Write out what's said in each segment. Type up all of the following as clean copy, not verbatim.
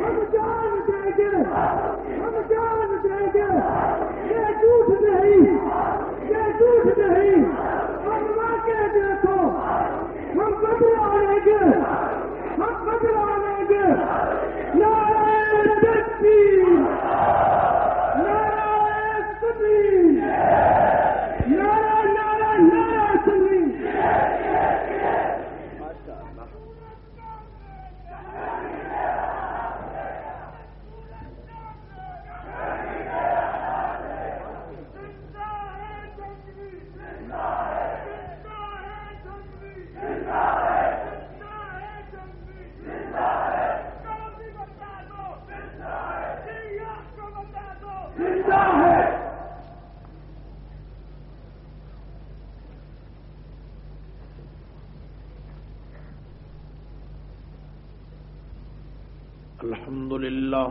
ہم جان دیں گے، ہم جان دیں گے، یہ جھوٹ نہیں، یہ جھوٹ نہیں، ہم واقع دیکھو، ہم بدلا لیں گے، ہم بدلا لیں گے۔ نعرہ تکبیر، نعرہ تکبیر، نعرہ نعرہ نعرہ تکبیر۔ الحمد للہ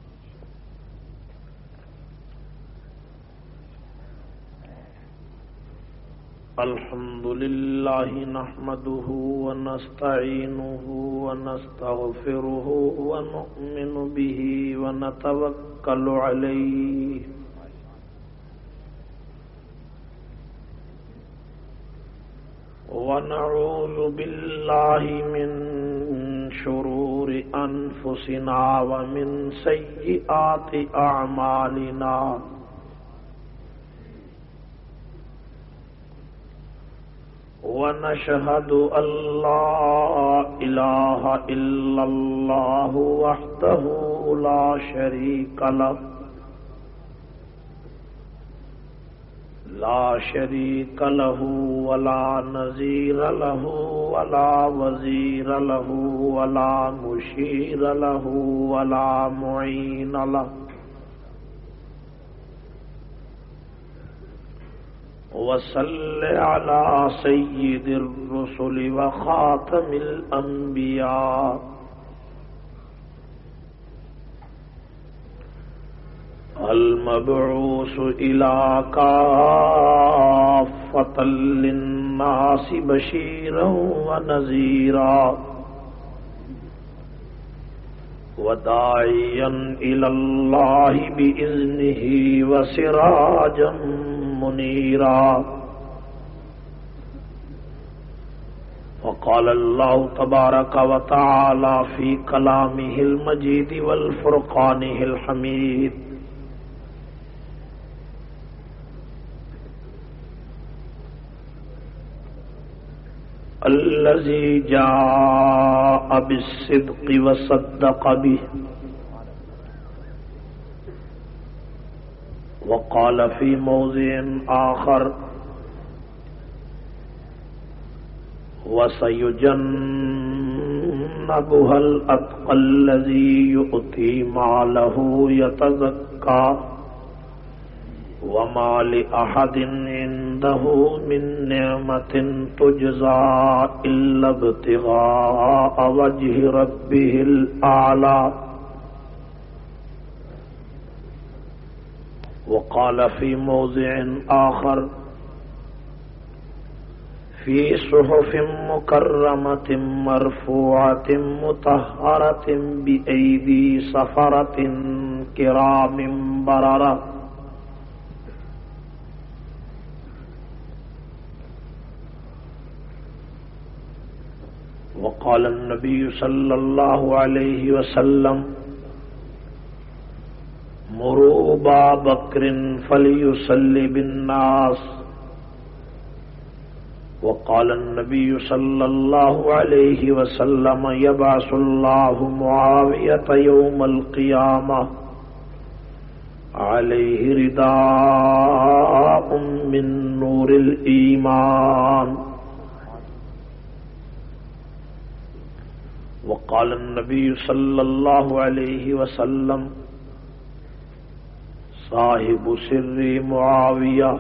الحمد للہ نحمده ونستعینه ونستغفره ونؤمن به ونتوکل علیہ ونعوذ باللہ من شرور انفسنا ومن سیئات اعمالنا ونشهد ان لا اله الا الله وحده لا شريك له لا شريك له ولا نظير له ولا وزير له ولا مشير له ولا معين له وصل على سيد الرسل وخاتم الأنبياء المبعوث إلى كافة للناس بشيرا ونذيرا وداعيا إلى الله بإذنه وسراجا منيرا وقال الله تبارك وتعالى في كلامه المجيد والفرقانه الحميد الذي جاء بالصدق وصدق به وقال في موضع آخر وسيجنبها الأتقى الذي يؤتي ماله يتزكى وما لأحد عنده من نعمة تجزى إلا ابتغاء وجه ربه الأعلى وقال في موضع آخر في صحف مكرمة مرفوعة مطهرة بأيدي سفرة كرام بررة وقال النبي صلى الله عليه وسلم مروا أبا بكر فليصلي بالناس وقال النبي صلى الله عليه وسلم يبعث الله معاوية يوم القيامة عليه رداء من نور الإيمان وقال النبي صلى الله عليه وسلم صاحب سر معاوية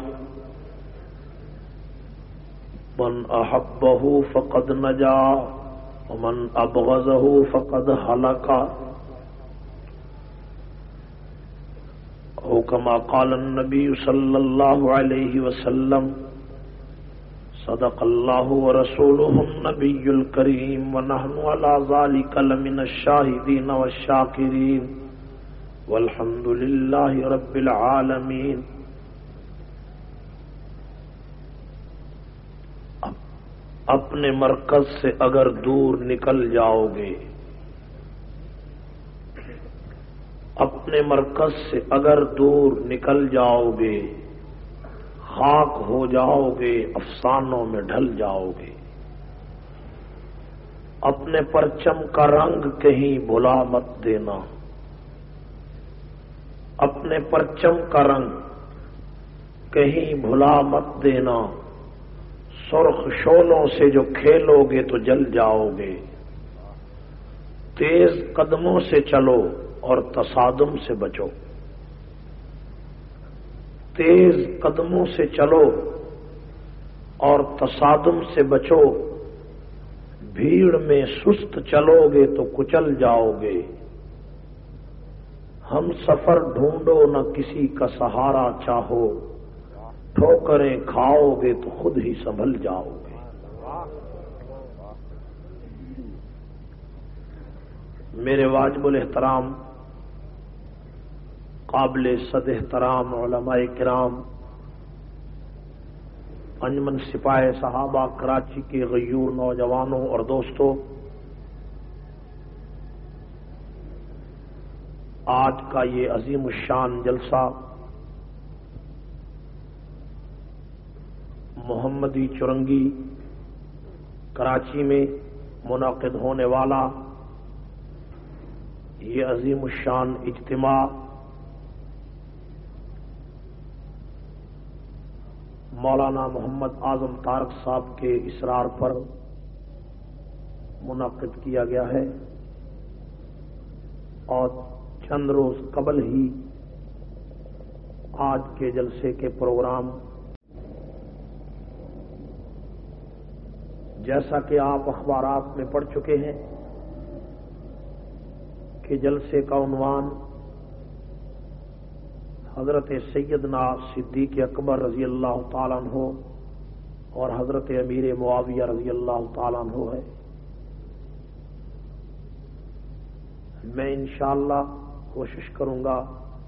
من أحبه فقد نجا ومن أبغضه فقد هلك أو كما قال النبي صلى الله عليه وسلم صدق الله ورسوله النبي الكريم ونحن على ذلك لمن الشاهدين والشاكرين والحمد لله رب العالمين. اپنے مرکز سے اگر دور نکل جاؤ گے، اپنے مرکز سے اگر دور نکل جاؤ گے، خاک ہو جاؤ گے، افسانوں میں ڈھل جاؤ گے. اپنے پرچم کا رنگ کہیں بھلا مت دینا، اپنے پرچم کا رنگ کہیں بھلا مت دینا. سرخ شعلوں سے جو کھیلو گے تو جل جاؤ گے. تیز قدموں سے چلو اور تصادم سے بچو. تیز قدموں سے چلو اور تصادم سے بچو. بھیڑ میں سست چلو گے تو کچل جاؤ گے. ہم سفر ڈھونڈو نہ کسی کا سہارا چاہو، ٹھوکریں کھاؤ گے تو خود ہی سنبھل جاؤ گے. میرے واجب الاحترام قابل صد احترام علماء کرام، انجمن سپاہ صحابہ کراچی کے غیور نوجوانوں اور دوستوں، آج کا یہ عظیم الشان جلسہ محمدی چرنگی کراچی میں منعقد ہونے والا یہ عظیم الشان اجتماع مولانا محمد اعظم طارق صاحب کے اصرار پر منعقد کیا گیا ہے، اور چند روز قبل ہی آج کے جلسے کے پروگرام، جیسا کہ آپ اخبارات میں پڑھ چکے ہیں کہ جلسے کا عنوان حضرت سیدنا صدیق اکبر رضی اللہ تعالیٰ عنہ اور حضرت امیر معاویہ رضی اللہ تعالیٰ عنہ ہے. میں انشاءاللہ کوشش کروں گا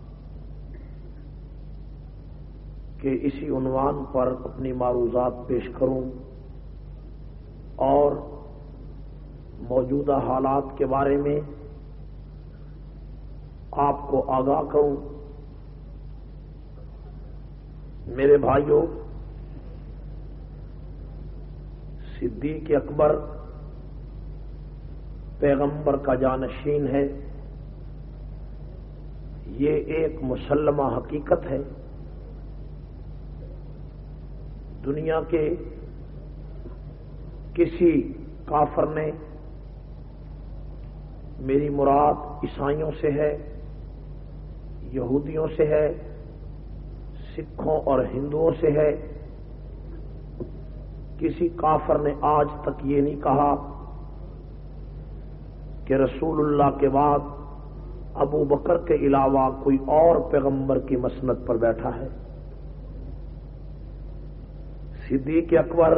کہ اسی عنوان پر اپنی معروضات پیش کروں اور موجودہ حالات کے بارے میں آپ کو آگاہ کروں. میرے بھائیوں، صدیق اکبر پیغمبر کا جانشین ہے، یہ ایک مسلمہ حقیقت ہے. دنیا کے کسی کافر نے، میری مراد عیسائیوں سے ہے، یہودیوں سے ہے، سکھوں اور ہندوؤں سے ہے، کسی کافر نے آج تک یہ نہیں کہا کہ رسول اللہ کے بعد ابو بکر کے علاوہ کوئی اور پیغمبر کی مسند پر بیٹھا ہے. صدیق اکبر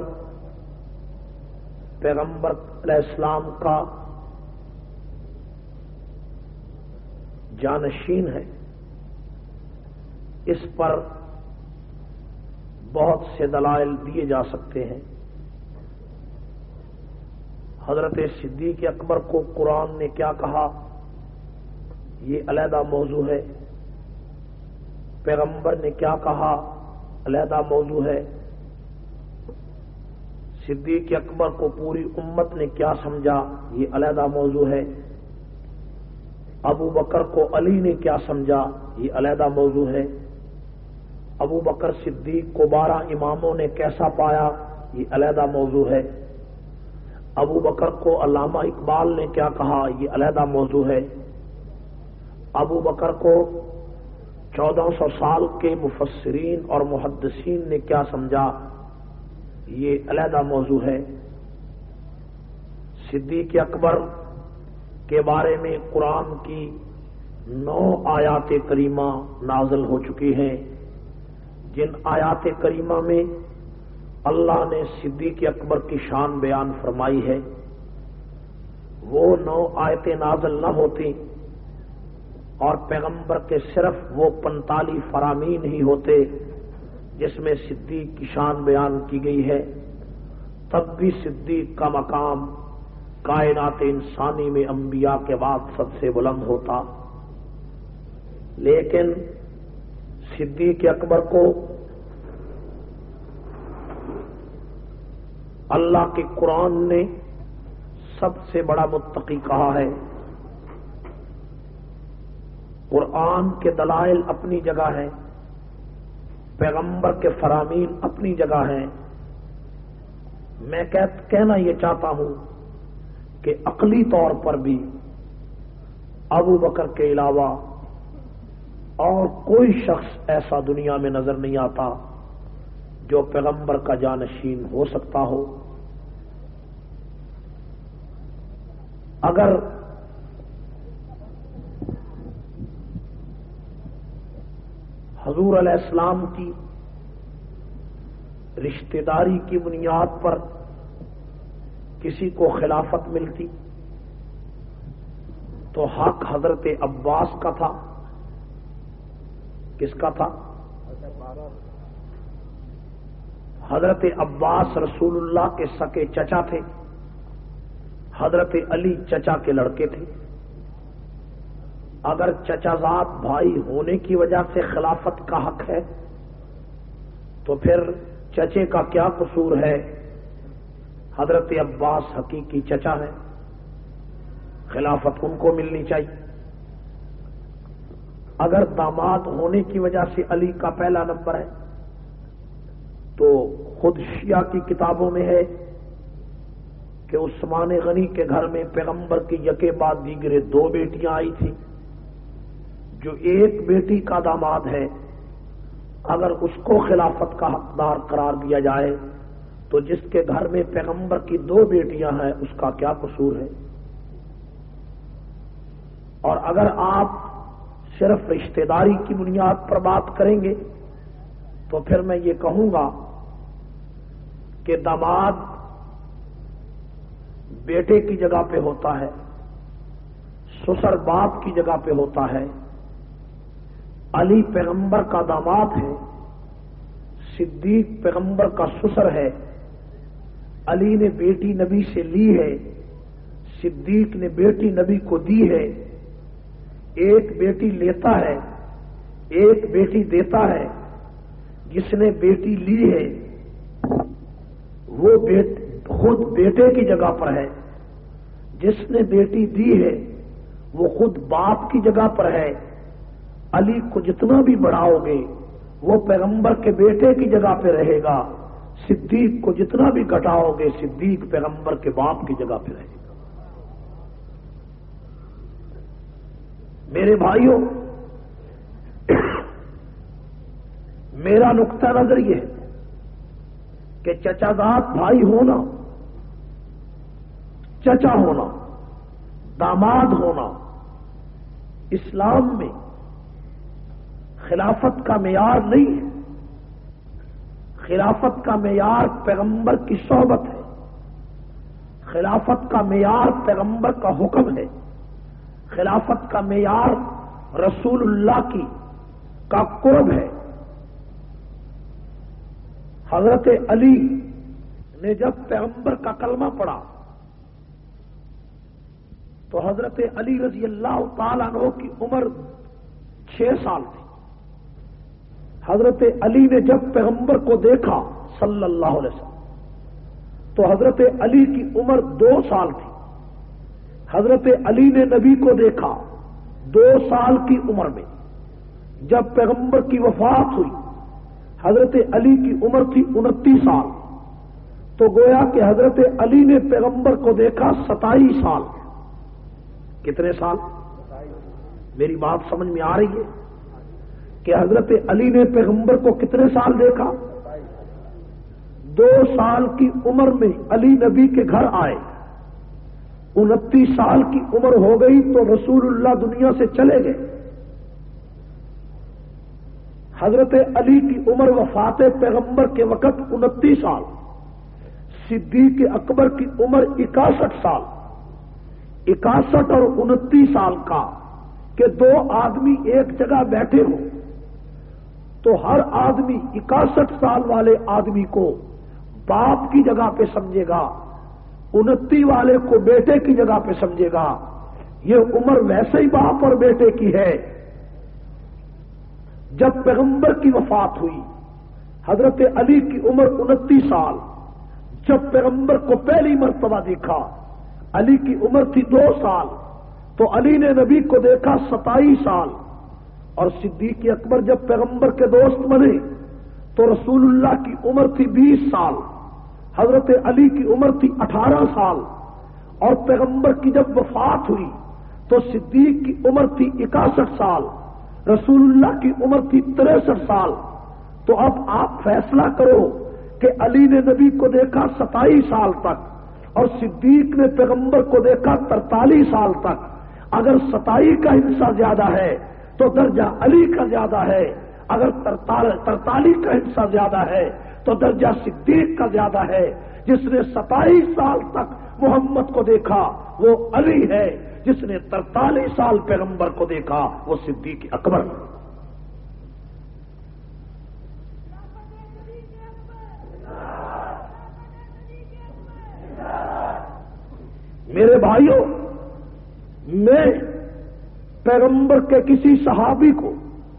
پیغمبر علیہ السلام کا جانشین ہے. اس پر بہت سے دلائل دیے جا سکتے ہیں. حضرت صدیق اکبر کو قرآن نے کیا کہا یہ علیحدہ موضوع ہے، پیغمبر نے کیا کہا علیحدہ موضوع ہے، صدیق اکبر کو پوری امت نے کیا سمجھا یہ علیحدہ موضوع ہے، ابو بکر کو علی نے کیا سمجھا یہ علیحدہ موضوع ہے، ابو بکر صدیق کو 12 اماموں نے کیسا پایا یہ علیحدہ موضوع ہے، ابو بکر کو علامہ اقبال نے کیا کہا یہ علیحدہ موضوع ہے، ابو بکر کو 1400 سال کے مفسرین اور محدثین نے کیا سمجھا یہ علیحدہ موضوع ہے. صدیق اکبر کے بارے میں قرآن کی 9 آیات کریمہ نازل ہو چکی ہیں، جن آیات کریمہ میں اللہ نے صدیق اکبر کی شان بیان فرمائی ہے، وہ 9 آیتیں نازل نہ ہوتی اور پیغمبر کے صرف وہ 45 فرامین ہی ہوتے جس میں صدیق کی شان بیان کی گئی ہے، تب بھی صدیق کا مقام کائنات انسانی میں انبیاء کے بعد سب سے بلند ہوتا۔ لیکن صدیق اکبر کو اللہ کے قرآن نے سب سے بڑا متقی کہا ہے۔ قرآن کے دلائل اپنی جگہ ہیں، پیغمبر کے فرامین اپنی جگہ ہیں۔ میں کہنا یہ چاہتا ہوں کہ عقلی طور پر بھی ابو بکر کے علاوہ اور کوئی شخص ایسا دنیا میں نظر نہیں آتا جو پیغمبر کا جانشین ہو سکتا ہو۔ اگر حضور علیہ السلام کی رشتہ داری کی بنیاد پر کسی کو خلافت ملتی تو حق حضرت عباس کا تھا۔ کس کا تھا؟ حضرت عباس رسول اللہ کے سکے چچا تھے، حضرت علی چچا کے لڑکے تھے۔ اگر چچا زاد بھائی ہونے کی وجہ سے خلافت کا حق ہے تو پھر چچے کا کیا قصور ہے؟ حضرت عباس حقیقی چچا ہے، خلافت ان کو ملنی چاہیے۔ اگر داماد ہونے کی وجہ سے علی کا پہلا نمبر ہے تو خود شیعہ کی کتابوں میں ہے کہ عثمان غنی کے گھر میں پیغمبر کی یکے بعد دیگرے 2 بیٹیاں آئی تھی، جو ایک بیٹی کا داماد ہے اگر اس کو خلافت کا حقدار قرار دیا جائے تو جس کے گھر میں پیغمبر کی 2 بیٹیاں ہیں اس کا کیا قصور ہے؟ اور اگر آپ صرف رشتہ داری کی بنیاد پر بات کریں گے تو پھر میں یہ کہوں گا کہ داماد بیٹے کی جگہ پہ ہوتا ہے، سسر باپ کی جگہ پہ ہوتا ہے۔ علی پیغمبر کا داماد ہے، صدیق پیغمبر کا سسر ہے۔ علی نے بیٹی نبی سے لی ہے، صدیق نے بیٹی نبی کو دی ہے۔ ایک بیٹی لیتا ہے، ایک بیٹی دیتا ہے۔ جس نے بیٹی لی ہے وہ خود بیٹے کی جگہ پر ہے، جس نے بیٹی دی ہے وہ خود باپ کی جگہ پر ہے۔ علی کو جتنا بھی بڑھاؤ گے وہ پیغمبر کے بیٹے کی جگہ پہ رہے گا، صدیق کو جتنا بھی گھٹاؤ گے صدیق پیغمبر کے باپ کی جگہ پہ رہے گا۔ میرے بھائیوں، میرا نقطہ نظر یہ ہے کہ چچا زاد بھائی ہونا، چچا ہونا، داماد ہونا اسلام میں خلافت کا معیار نہیں ہے۔ خلافت کا معیار پیغمبر کی صحبت ہے، خلافت کا معیار پیغمبر کا حکم ہے، خلافت کا معیار رسول اللہ کا قرب ہے۔ حضرت علی نے جب پیغمبر کا کلمہ پڑھا تو حضرت علی رضی اللہ تعالیٰ عنہ کی عمر 6 سال تھی۔ حضرت علی نے جب پیغمبر کو دیکھا صلی اللہ علیہ وسلم تو حضرت علی کی عمر 2 سال تھی۔ حضرت علی نے نبی کو دیکھا 2 سال کی عمر میں۔ جب پیغمبر کی وفات ہوئی حضرت علی کی عمر تھی 29 سال، تو گویا کہ حضرت علی نے پیغمبر کو دیکھا 27 سال۔ کتنے سال؟ میری بات سمجھ میں آ رہی ہے کہ حضرت علی نے پیغمبر کو کتنے سال دیکھا؟ 2 سال کی عمر میں علی نبی کے گھر آئے، 29 سال کی عمر ہو گئی تو رسول اللہ دنیا سے چلے گئے۔ حضرت علی کی عمر وفات پیغمبر کے وقت 29 سال، صدیق اکبر کی عمر 61 سال، 61 اور 29 سال کا کہ دو آدمی ایک جگہ بیٹھے ہوں تو ہر آدمی 61 سال والے آدمی کو باپ کی جگہ پہ سمجھے گا، 29 والے کو بیٹے کی جگہ پہ سمجھے گا۔ یہ عمر ویسے ہی باپ اور بیٹے کی ہے۔ جب پیغمبر کی وفات ہوئی، حضرت علی کی عمر 29 سال، جب پیغمبر کو پہلی مرتبہ دیکھا علی کی عمر تھی 2 سال، تو علی نے نبی کو دیکھا 27 سال، اور صدیق اکبر جب پیغمبر کے دوست بنے تو رسول اللہ کی عمر تھی 20 سال، حضرت علی کی عمر تھی 18 سال، اور پیغمبر کی جب وفات ہوئی تو صدیق کی عمر تھی 61 سال، رسول اللہ کی عمر تھی 63 سال۔ تو اب آپ فیصلہ کرو کہ علی نے نبی کو دیکھا 27 سال تک اور صدیق نے پیغمبر کو دیکھا 43 سال تک۔ اگر 27 کا حصہ زیادہ ہے تو درجہ علی کا زیادہ ہے، اگر 43 کا حصہ زیادہ ہے تو درجہ صدیق کا زیادہ ہے۔ جس نے 27 سال تک محمد کو دیکھا وہ علی ہے، جس نے 43 سال پیغمبر کو دیکھا وہ صدیق اکبر۔ میرے بھائیوں، میں پیغمبر کے کسی صحابی کو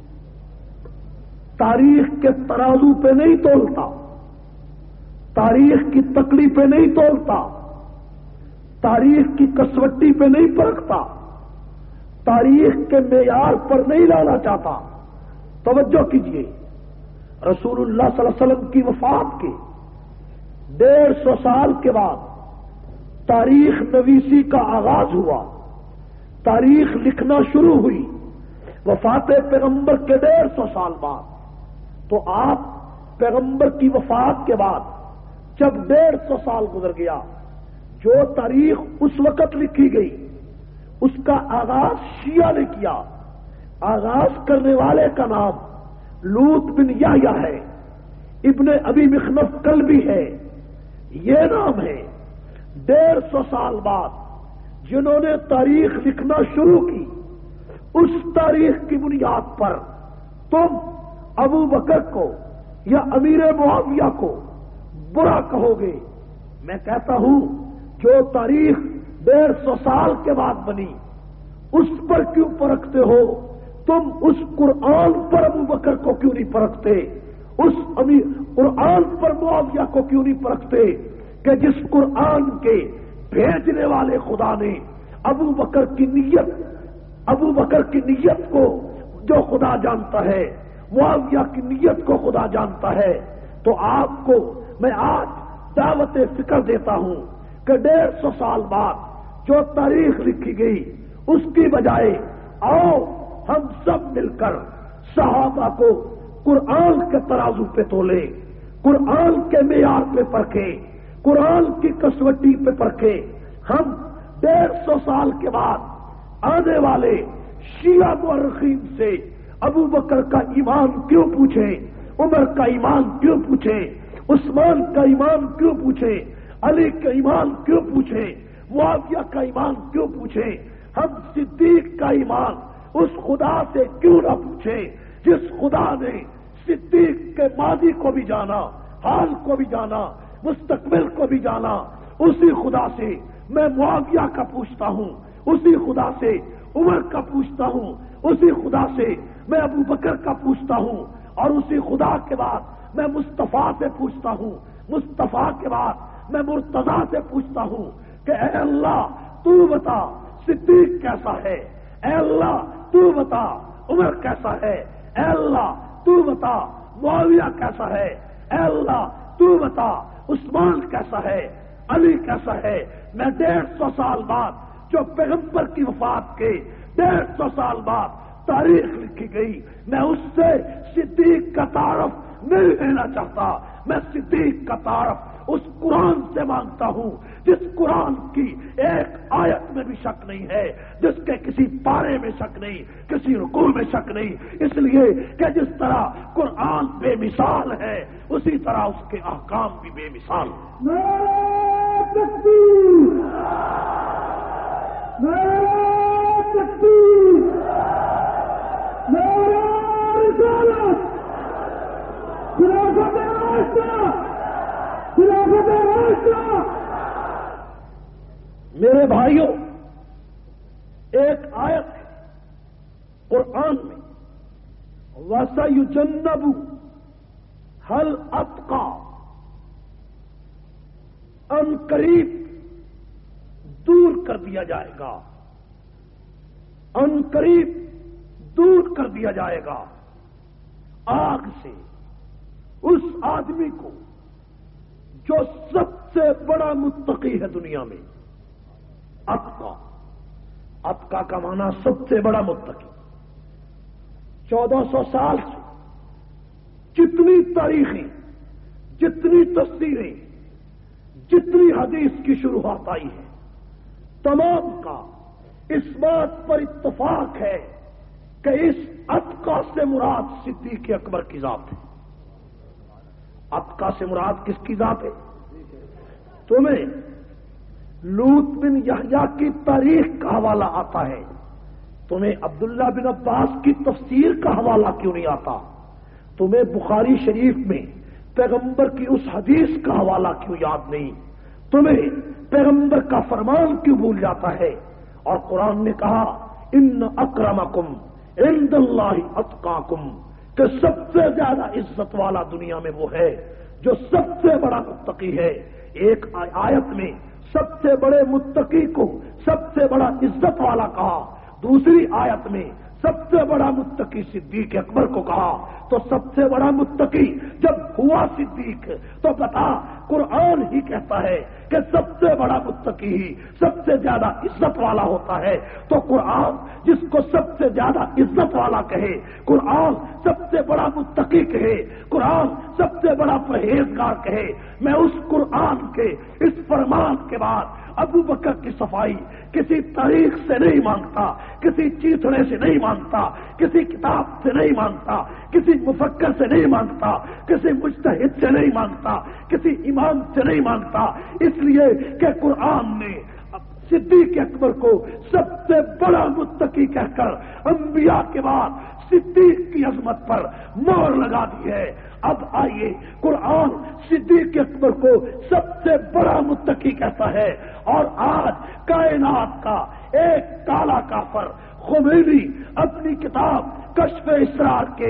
تاریخ کے ترازو پہ نہیں تولتا، تاریخ کی تکڑی پہ نہیں تولتا، تاریخ کی کسوٹی پہ نہیں پرکھتا، تاریخ کے معیار پر نہیں لانا چاہتا۔ توجہ کیجئے، رسول اللہ صلی اللہ علیہ وسلم کی وفات کے 150 سال کے بعد تاریخ نویسی کا آغاز ہوا، تاریخ لکھنا شروع ہوئی وفات پیغمبر کے 150 سال بعد۔ تو آپ پیغمبر کی وفات کے بعد جب 150 سال گزر گیا، جو تاریخ اس وقت لکھی گئی اس کا آغاز شیعہ نے کیا۔ آغاز کرنے والے کا نام لوط بن یحییٰ ہے، ابن ابی مخنف کلبی ہے، یہ نام ہے۔ 150 سال بعد جنہوں نے تاریخ لکھنا شروع کی، اس تاریخ کی بنیاد پر تم ابو بکر کو یا امیر معاویہ کو برا کہو گے۔ میں کہتا ہوں جو تاریخ 150 سال کے بعد بنی اس پر کیوں پرکھتے ہو؟ تم اس قرآن پر ابو بکر کو کیوں نہیں پرکھتے؟ اس قرآن پر معاویہ کو کیوں نہیں پرکھتے کہ جس قرآن کے بھیجنے والے خدا نے ابو بکر کی نیت کو جو خدا جانتا ہے، معاویہ کی نیت کو خدا جانتا ہے۔ تو آپ کو میں آج دعوت فکر دیتا ہوں کہ 150 سال بعد جو تاریخ لکھی گئی اس کی بجائے آؤ ہم سب مل کر صحابہ کو قرآن کے ترازو پہ تولے، قرآن کے معیار پہ پرکھے، قرآن کی کسوٹی پہ پرکھے۔ ہم 150 سال کے بعد آنے والے شیعہ مورخین سے ابو بکر کا ایمان کیوں پوچھیں، عمر کا ایمان کیوں پوچھیں، عثمان کا ایمان کیوں پوچھیں، علی کا ایمان کیوں پوچھیں، معاویہ کا ایمان کیوں پوچھیں؟ ہم صدیق کا ایمان اس خدا سے کیوں نہ پوچھیں جس خدا نے صدیق کے ماضی کو بھی جانا، حال کو بھی جانا، مستقبل کو بھی جانا۔ اسی خدا سے میں معاویہ کا پوچھتا ہوں، اسی خدا سے عمر کا پوچھتا ہوں، اسی خدا سے میں ابو بکر کا پوچھتا ہوں، اور اسی خدا کے بعد میں مصطفیٰ سے پوچھتا ہوں، مصطفیٰ کے بعد میں مرتضیٰ سے پوچھتا ہوں کہ اے اللہ تو بتا صدیق کیسا ہے، اے اللہ تو بتا عمر کیسا ہے، اے اللہ تو بتا معاویہ کیسا ہے، اے اللہ تو بتا عثمان کیسا ہے، علی کیسا ہے۔ میں 150 سال بعد جو پیغمبر کی وفات کے 150 سال بعد تاریخ لکھی گئی، میں اس سے صدیق کا تعارف نہیں لینا چاہتا، میں صدیق کا تعارف اس قرآن سے مانگتا ہوں جس قرآن کی ایک آیت میں بھی شک نہیں ہے، جس کے کسی پارے میں شک نہیں، کسی رکوع میں شک نہیں، اس لیے کہ جس طرح قرآن بے مثال ہے اسی طرح اس کے احکام بھی بے مثال ہیں۔ نعرہ تکبیر، نعرہ تکبیر، نعرہ رسالت، خلافت راشدہ، خلافت راشدہ۔ میرے بھائیوں، ایک آیت ہے قرآن میں، وَسَيُجَنَّبُ هَلْ أَتْقَى، ان قریب دور کر دیا جائے گا، ان قریب دور کر دیا جائے گا آگ سے اس آدمی کو جو سب سے بڑا متقی ہے دنیا میں۔ اتقا، اتقا کا معنی سب سے بڑا متقی۔ 1400 سال سے جتنی تاریخیں، جتنی تفسیریں، جتنی حدیث کی شروحات آئی ہے، تمام کا اس بات پر اتفاق ہے کہ اس اتقا سے مراد صدیق اکبر کی ذات ہے۔ اتقا سے مراد کس کی ذات ہے؟ تمہیں لوط بن یحییٰ کی تاریخ کا حوالہ آتا ہے، تمہیں عبداللہ بن عباس کی تفسیر کا حوالہ کیوں نہیں آتا؟ تمہیں بخاری شریف میں پیغمبر کی اس حدیث کا حوالہ کیوں یاد نہیں؟ تمہیں پیغمبر کا فرمان کیوں بھول جاتا ہے؟ اور قرآن نے کہا ان اکرمکم عند اللہ اتقاکم، کہ سب سے زیادہ عزت والا دنیا میں وہ ہے جو سب سے بڑا متقی ہے۔ ایک آیت میں سب سے بڑے متقی کو سب سے بڑا عزت والا کہا، دوسری آیت میں سب سے بڑا متقی صدیق اکبر کو کہا۔ تو سب سے بڑا متقی جب ہوا صدیق تو بتا، قرآن ہی کہتا ہے کہ سب سے بڑا متقی ہی سب سے زیادہ عزت والا ہوتا ہے۔ تو قرآن جس کو سب سے زیادہ عزت والا کہے، قرآن سب سے بڑا متقی کہے، قرآن سب سے بڑا پرہیزگار کہے، میں اس قرآن کے اس فرمان کے بعد ابو بکر کی صفائی کسی تاریخ سے نہیں مانگتا، کسی چیتڑے سے نہیں مانگتا، کسی کتاب سے نہیں مانگتا، کسی مفکر سے نہیں مانگتا، کسی مجتہد سے نہیں مانگتا، کسی امام سے نہیں مانگتا، اس لیے کہ قرآن نے صدیق اکبر کو سب سے بڑا متقی کہہ کر انبیاء کے بعد صدیق کی عظمت پر مہر لگا دی ہے۔ اب آئیے، قرآن صدیق اکبر کو سب سے بڑا متقی کہتا ہے، اور آج کائنات کا ایک کالا کافر خمینی اپنی کتاب کشف اسرار کے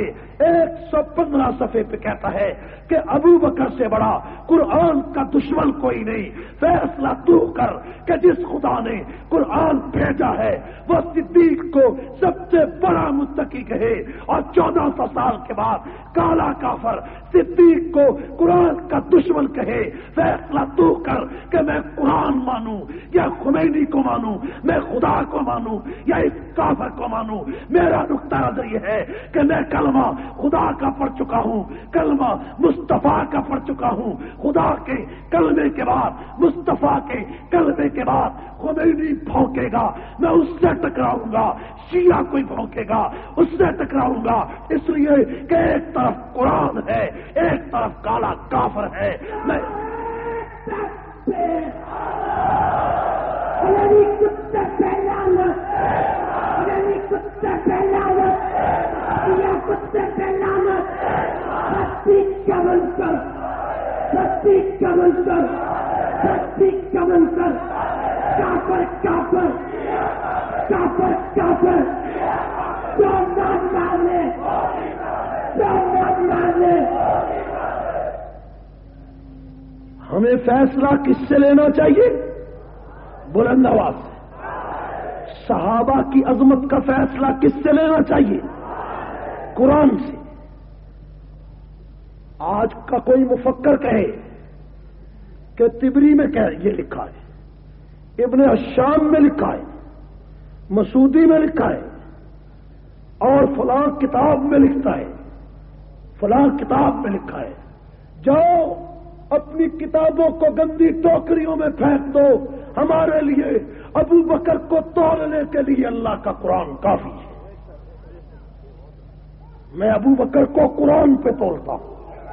115 صفحے پہ کہتا ہے کہ ابو بکر سے بڑا قرآن کا دشمن کوئی نہیں، فیصلہ تو کر کہ جس خدا نے قرآن بھیجا ہے وہ صدیق کو سب سے بڑا متقی کہے، اور 1400 سال کے بعد کالا کافر صدیق کو قرآن کا دشمن کہے۔ فیصلہ تو کر کہ میں قرآن مانوں یا خمینی کو مانوں، میں خدا کو مانوں یا اس کافر کو مانوں۔ میرا نقطہ نظر یہ ہے کہ میں کلمہ خدا کا پڑھ چکا ہوں، کلمہ مصطفیٰ کا پڑھ چکا ہوں، خدا کے کلمے کے بعد، مصطفیٰ کے کلمے کے بعد خمینی بھونکے گا، میں اس سے ٹکراؤں گا، شیعہ کوئی بھونکے گا اس سے ٹکراؤں گا، اس لیے کہ ایک طرف قرآن ہے، ایک طرف کالا کافر ہے۔ میں ہمیں فیصلہ کس سے لینا چاہیے؟ بلند آواز سے۔ صحابہ کی عظمت کا فیصلہ کس سے لینا چاہیے؟ قرآن سے۔ آج کا کوئی مفکر کہے کہ تبری میں یہ لکھا ہے، ابن الشام میں لکھا ہے، مسعودی میں لکھا ہے، اور فلاں کتاب میں لکھتا ہے، فلاں کتاب میں لکھا ہے، جاؤ اپنی کتابوں کو گندی ٹوکریوں میں پھینک دو، ہمارے لیے ابو بکر کو تولنے کے لیے اللہ کا قرآن کافی ہے۔ میں ابو بکر کو قرآن پہ تولتا ہوں۔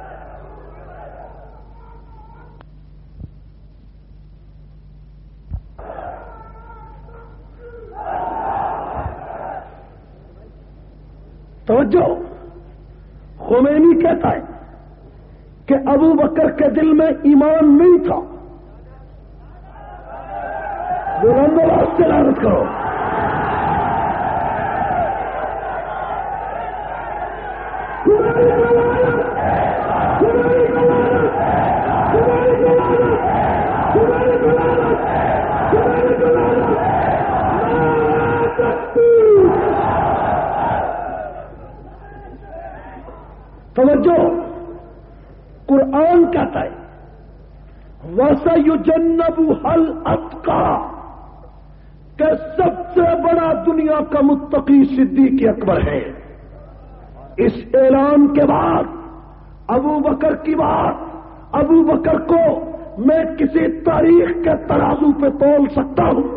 توجہ، خمینی کہتا ہے کہ ابو بکر کے دل میں ایمان نہیں تھا۔ بلند آواز سے لعنت کرو۔ توجہ، قرآن کہتا ہے وَسَيُجَنَّبُهَا الْأَتْقَى کہ سب سے بڑا دنیا کا متقی صدیق اکبر ہے۔ اس اعلان کے بعد ابو بکر کی بات، ابو بکر کو میں کسی تاریخ کے ترازو پہ تول سکتا ہوں؟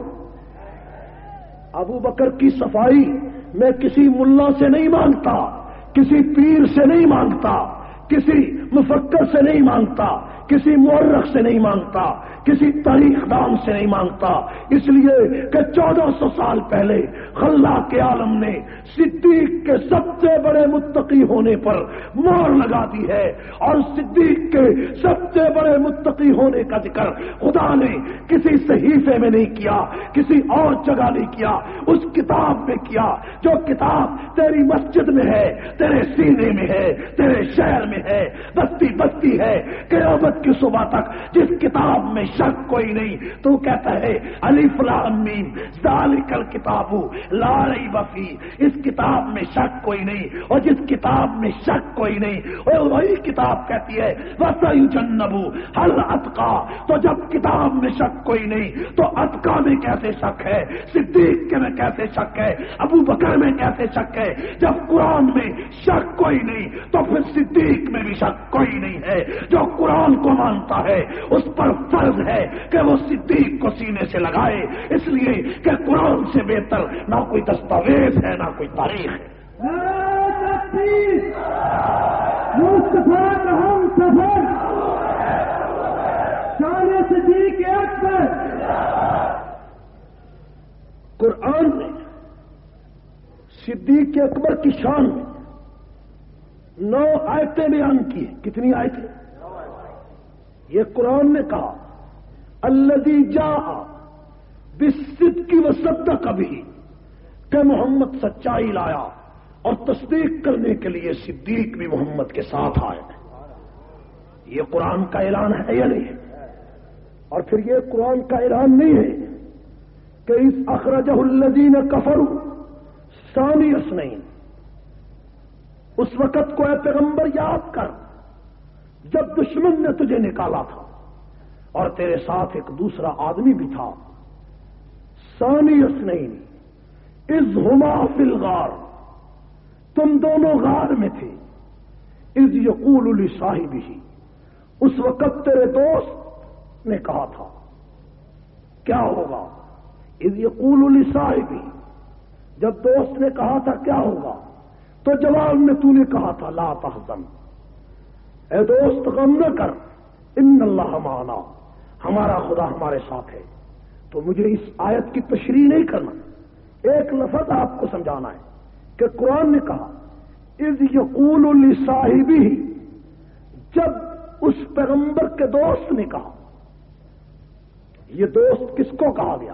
ابو بکر کی صفائی میں کسی ملا سے نہیں مانگتا، کسی پیر سے نہیں مانگتا، کسی مفکر سے نہیں مانگتا، کسی مورخ سے نہیں مانگتا، کسی تاریخ دان سے نہیں مانگتا، اس لیے کہ 1400 سال پہلے خلاق کے عالم نے صدیق کے سب سے بڑے متقی ہونے پر مہر لگا دی ہے، اور صدیق کے سب سے بڑے متقی ہونے کا ذکر خدا نے کسی صحیفے میں نہیں کیا، کسی اور جگہ نہیں کیا، اس کتاب میں کیا جو کتاب تیری مسجد میں ہے، تیرے سینے میں ہے، تیرے شہر میں ہے، بستی بستی ہے، قیامت کی صبح تک جس کتاب میں شک کوئی نہیں۔ تو کہتا ہے الف لام میم ذالک الکتاب لا ریب فیہ، اس کتاب میں شک کوئی نہیں، اور جس کتاب میں شک کوئی نہیں وہی کتاب کہتی ہے وَسَيُجَنَّبُهَا الْأَتْقَى۔ تو جب کتاب میں شک کوئی نہیں تو اتقا میں کیسے شک ہے، صدیق کے میں کیسے شک ہے، ابو بکر میں کیسے شک ہے؟ جب قرآن میں شک کوئی نہیں تو پھر صدیق میں بھی شک کوئی نہیں ہے۔ جو قرآن کو مانتا ہے اس پر فرض ہے کہ وہ صدیق کو سینے سے لگائے، اس لیے کہ قرآن سے بہتر نہ کوئی دستاویز ہے نہ کوئی تاریخ ہے۔ مصطفیٰ کا ہم سفر شان صدیق اکبر۔ قرآن نے صدیق اکبر کی شان میں 9 آیتیں بیان کی ہیں۔ کتنی آیتیں؟ یہ قرآن نے کہا الذی جاء بالصدق وصدق بہ کہ محمد سچائی لایا اور تصدیق کرنے کے لیے صدیق بھی محمد کے ساتھ آئے۔ یہ قرآن کا اعلان ہے یا نہیں؟ اور پھر یہ قرآن کا اعلان نہیں ہے کہ اس اخرجہ الذین کفروا ثانی اثنین، اس وقت کو اے پیغمبر یاد کر جب دشمن نے تجھے نکالا تھا اور تیرے ساتھ ایک دوسرا آدمی بھی تھا، ثانی اثنین اذ ہما فی الغار، تم دونوں غار میں تھے، اذ یقول لصاحبہ، اس وقت تیرے دوست نے کہا تھا کیا ہوگا، اذ یقول لصاحبہ، جب دوست نے کہا تھا کیا ہوگا تو جواب میں تو نے کہا تھا لا تحزن، اے دوست غم نہ کر، ان اللہ معنا، ہمارا خدا ہمارے ساتھ ہے۔ تو مجھے اس آیت کی تشریح نہیں کرنا، ایک لفظ آپ کو سمجھانا ہے کہ قرآن نے کہا اذ یقول لصاحبہ، جب اس پیغمبر کے دوست نے کہا، یہ دوست کس کو کہا گیا؟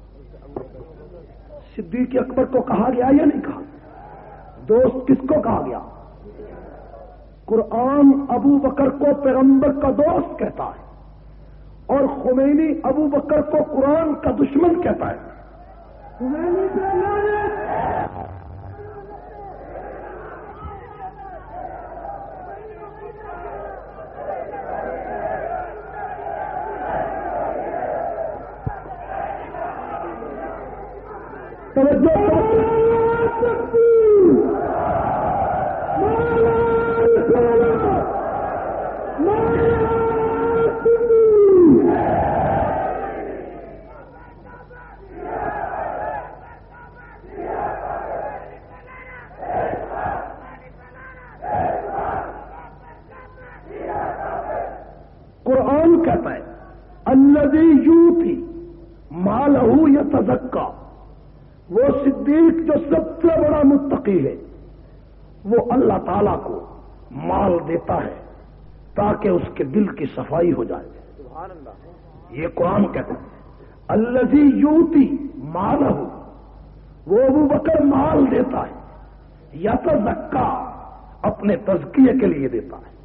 صدیق اکبر کو کہا گیا یا نہیں کہا؟ دوست کس کو کہا گیا؟ قرآن ابو بکر کو پیغمبر کا دوست کہتا ہے، اور خمینی ابو بکر کو قرآن کا دشمن کہتا ہے۔ خمینی پہ لعنت۔ قرآن کہتا ہے الذی یؤتی مالہ یتزکا، وہ صدیق جو سب سے بڑا متقی ہے وہ اللہ تعالی کو مال دیتا ہے تاکہ اس کے دل کی صفائی ہو جائے. سبحان اللہ. یہ قرآن کہتا ہے الذی یؤتی مالہ، وہ ابو بکر مال دیتا ہے، یتزکا اپنے تزکیے کے لیے دیتا ہے.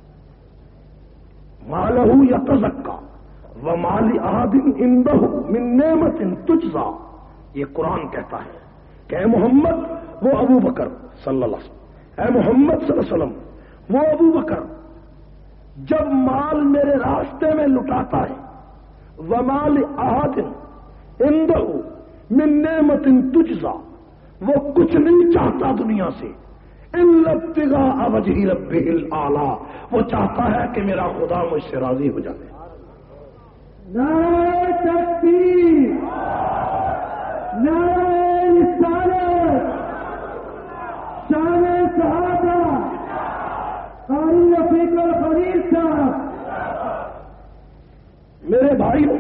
مالہ یتزکا ومال احد عندہ من نعمت تجزا، یہ قرآن کہتا ہے کہ اے محمد وہ ابو بکر صلی اللہ علیہ وسلم، اے محمد صلی اللہ علیہ وسلم وہ ابو بکر جب مال میرے راستے میں لٹاتا ہے، ومال احد عندہ من نعمت تجزا، وہ کچھ نہیں چاہتا دنیا سے، الا ابتغاء وجہ ربہ الاعلی، وہ چاہتا ہے کہ میرا خدا مجھ سے راضی ہو جائے. نعرہ تکبیر، نعرہ رسالت، شان صحابہ، قاری رفیق الخلیل صاحب. میرے بھائیوں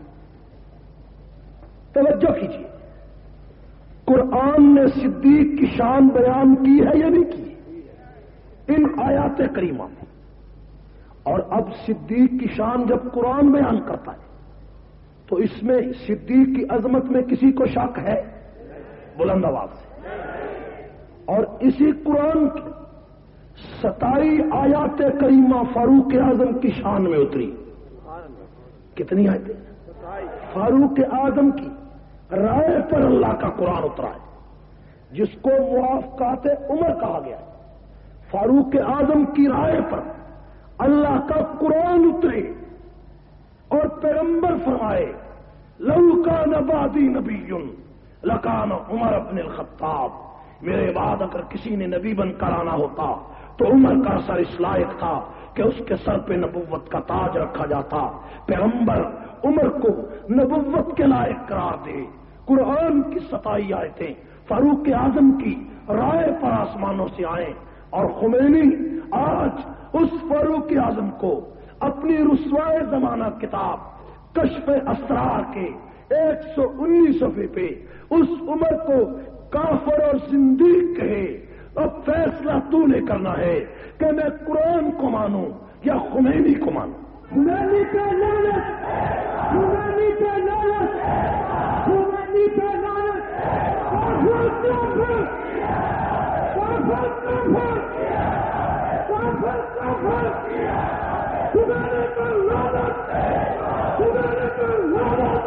توجہ کیجیے، قرآن نے صدیق کی شان بیان کی ہے یا نہیں کی ان آیات کریمہ میں؟ اور اب صدیق کی شان جب قرآن بیان کرتا ہے تو اس میں صدیق کی عظمت میں کسی کو شک ہے؟ بلند آواز سے. اور اسی قرآن کی 27 آیات کریمہ فاروق اعظم کی شان میں اتری. کتنی آیتیں؟ فاروق اعظم کی رائے پر اللہ کا قرآن اترا ہے، جس کو موافقات عمر کہا گیا ہے. فاروق اعظم کی رائے پر اللہ کا قرآن اترے اور پیغمبر فرمائے لو کان بعدی نبی لکان عمر بن الخطاب، میرے بعد اگر کسی نے نبی بن کر آنا ہوتا تو عمر کا سر اس لائق تھا کہ اس کے سر پہ نبوت کا تاج رکھا جاتا. پیغمبر عمر کو نبوت کے لائق قرار دے. قرآن کی 27 آیتیں فاروق اعظم کی رائے پر آسمانوں سے آئیں، اور خمینی آج اس فاروق اعظم کو اپنی رسوائے زمانہ کتاب کشف اسرار کے 119 صفحے پہ اس عمر کو کافر اور زندیق کہے. اب فیصلہ تو نے کرنا ہے کہ میں قرآن کو مانوں یا خمینی کو مانوں. خمینی پہ لعنت، خمینی پہ لعنت، خمینی پہ لعنت. کافر کافر کافر کافر کافر کافر، خمینی پہ لعنت، خمینی پہ لعنت.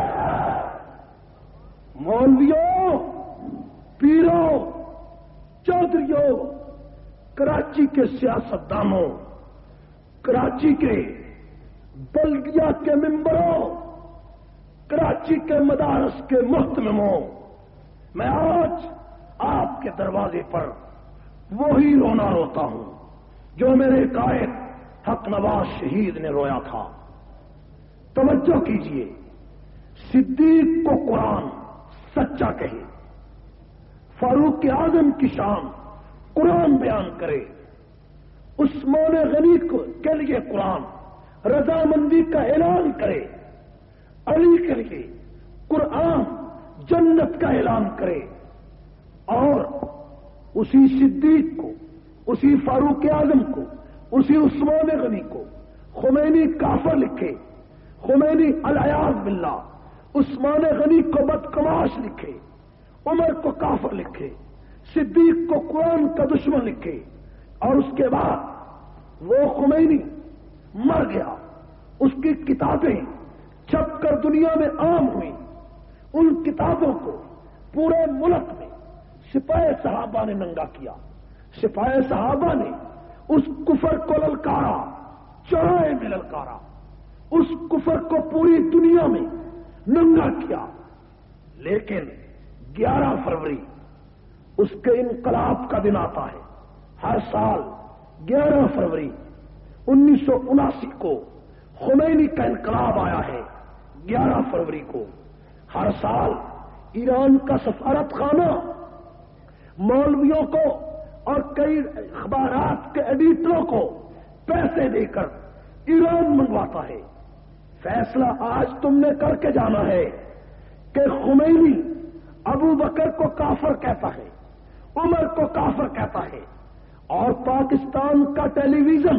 مولویوں، پیروں، چودھریوں، کراچی کے سیاستدانوں، کراچی کے بلدیہ کے ممبروں، کراچی کے مدارس کے محتمموں، میں آج آپ کے دروازے پر وہی رونا روتا ہوں جو میرے قائد حق نواز شہید نے رویا تھا. توجہ کیجیے، صدیق کو قرآن سچا کہے، فاروق اعظم کی شان قرآن بیان کرے، عثمان غنی کے لیے قرآن رضامندی کا اعلان کرے، علی کے لیے قرآن جنت کا اعلان کرے، اور اسی صدیق کو، اسی فاروق اعظم کو، اسی عثمان غنی کو خمینی کافر لکھے، خمینی العیاذ باللہ عثمان غنی کو بدکماش لکھے، عمر کو کافر لکھے، صدیق کو قرآن کا دشمن لکھے، اور اس کے بعد وہ خمینی مر گیا، اس کی کتابیں چھپ کر دنیا میں عام ہوئی. ان کتابوں کو پورے ملک میں سپاہ صحابہ نے ننگا کیا. سپاہ صحابہ نے اس کفر کو للکارا، چوراہے میں للکارا، اس کفر کو پوری دنیا میں ننگا کیا. لیکن 11 فروری اس کے انقلاب کا دن آتا ہے. ہر سال 11 فروری 1979 کو خمینی کا انقلاب آیا ہے. 11 فروری کو ہر سال ایران کا سفارت خانہ مولویوں کو اور کئی اخبارات کے ایڈیٹروں کو پیسے دے کر ایران منگواتا ہے فیصلہ آج تم نے کر کے جانا ہے کہ خمینی ابو بکر کو کافر کہتا ہے، عمر کو کافر کہتا ہے، اور پاکستان کا ٹیلی ویژن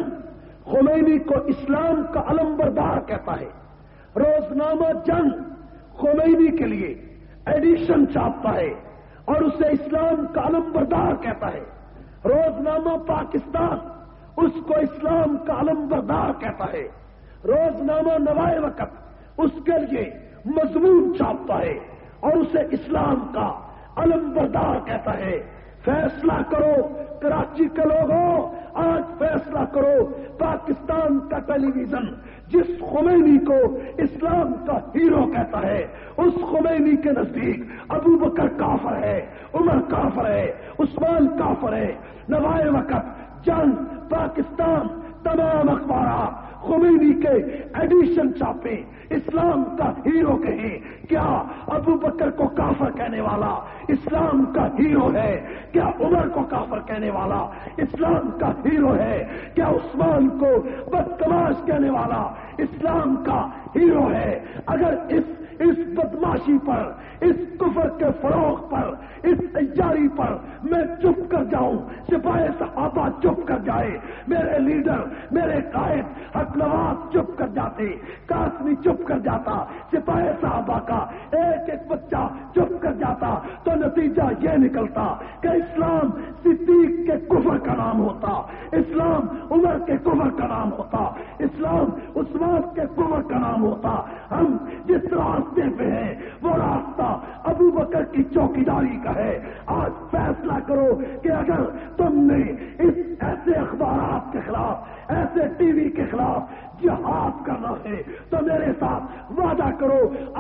خمینی کو اسلام کا علم بردار کہتا ہے، روزنامہ جنگ خمینی کے لیے ایڈیشن چھاپتا ہے اور اسے اسلام کا علم بردار کہتا ہے، روزنامہ پاکستان اس کو اسلام کا علم بردار کہتا ہے، روزنامہ نوائے وقت اس کے لیے مضمون چھاپتا ہے اور اسے اسلام کا علم بردار کہتا ہے۔ فیصلہ کرو کراچی کے لوگوں، آج فیصلہ کرو پاکستان کا ٹیلی ویژن جس خمینی کو اسلام کا ہیرو کہتا ہے، اس خمینی کے نزدیک ابو بکر کافر ہے، عمر کافر ہے، عثمان کافر ہے۔ نوائے وقت، جنگ، پاکستان، تمام اخبارات خمینی کے ایڈیشن چھاپیں، اسلام کا ہیرو کہیں۔ کیا ابو بکر کو کافر کہنے والا اسلام کا ہیرو ہے؟ کیا عمر کو کافر کہنے والا اسلام کا ہیرو ہے؟ کیا عثمان کو بدتماش کہنے والا اسلام کا ہیرو ہے؟ اگر اس بدماشی پر، اس کفر کے فروغ پر، اس تیاری پر میں چپ کر جاؤں، سپاہی صحابہ چپ کر جائے، میرے لیڈر، میرے قائد حق نواز چپ کر جاتے، قاسمی چپ کر جاتا، سپاہی صحابہ کا ایک ایک بچہ چپ کر جاتا، تو نتیجہ یہ نکلتا کہ اسلام صدیق کے کفر کا نام ہوتا، اسلام عمر کے کفر کا نام ہوتا، اسلام عثمان کے کفر کا نام ہوتا۔ ہم جس راستے پہ ہیں وہ راستہ ابو بکر کی چوکیداری کا ہے۔ آج فیصلہ کرو کہ اگر تم نے اس ایسے اخبارات کے خلاف، ایسے ٹی وی کے خلاف جہاد کرنا ہے تو میرے ساتھ وعدہ کرو۔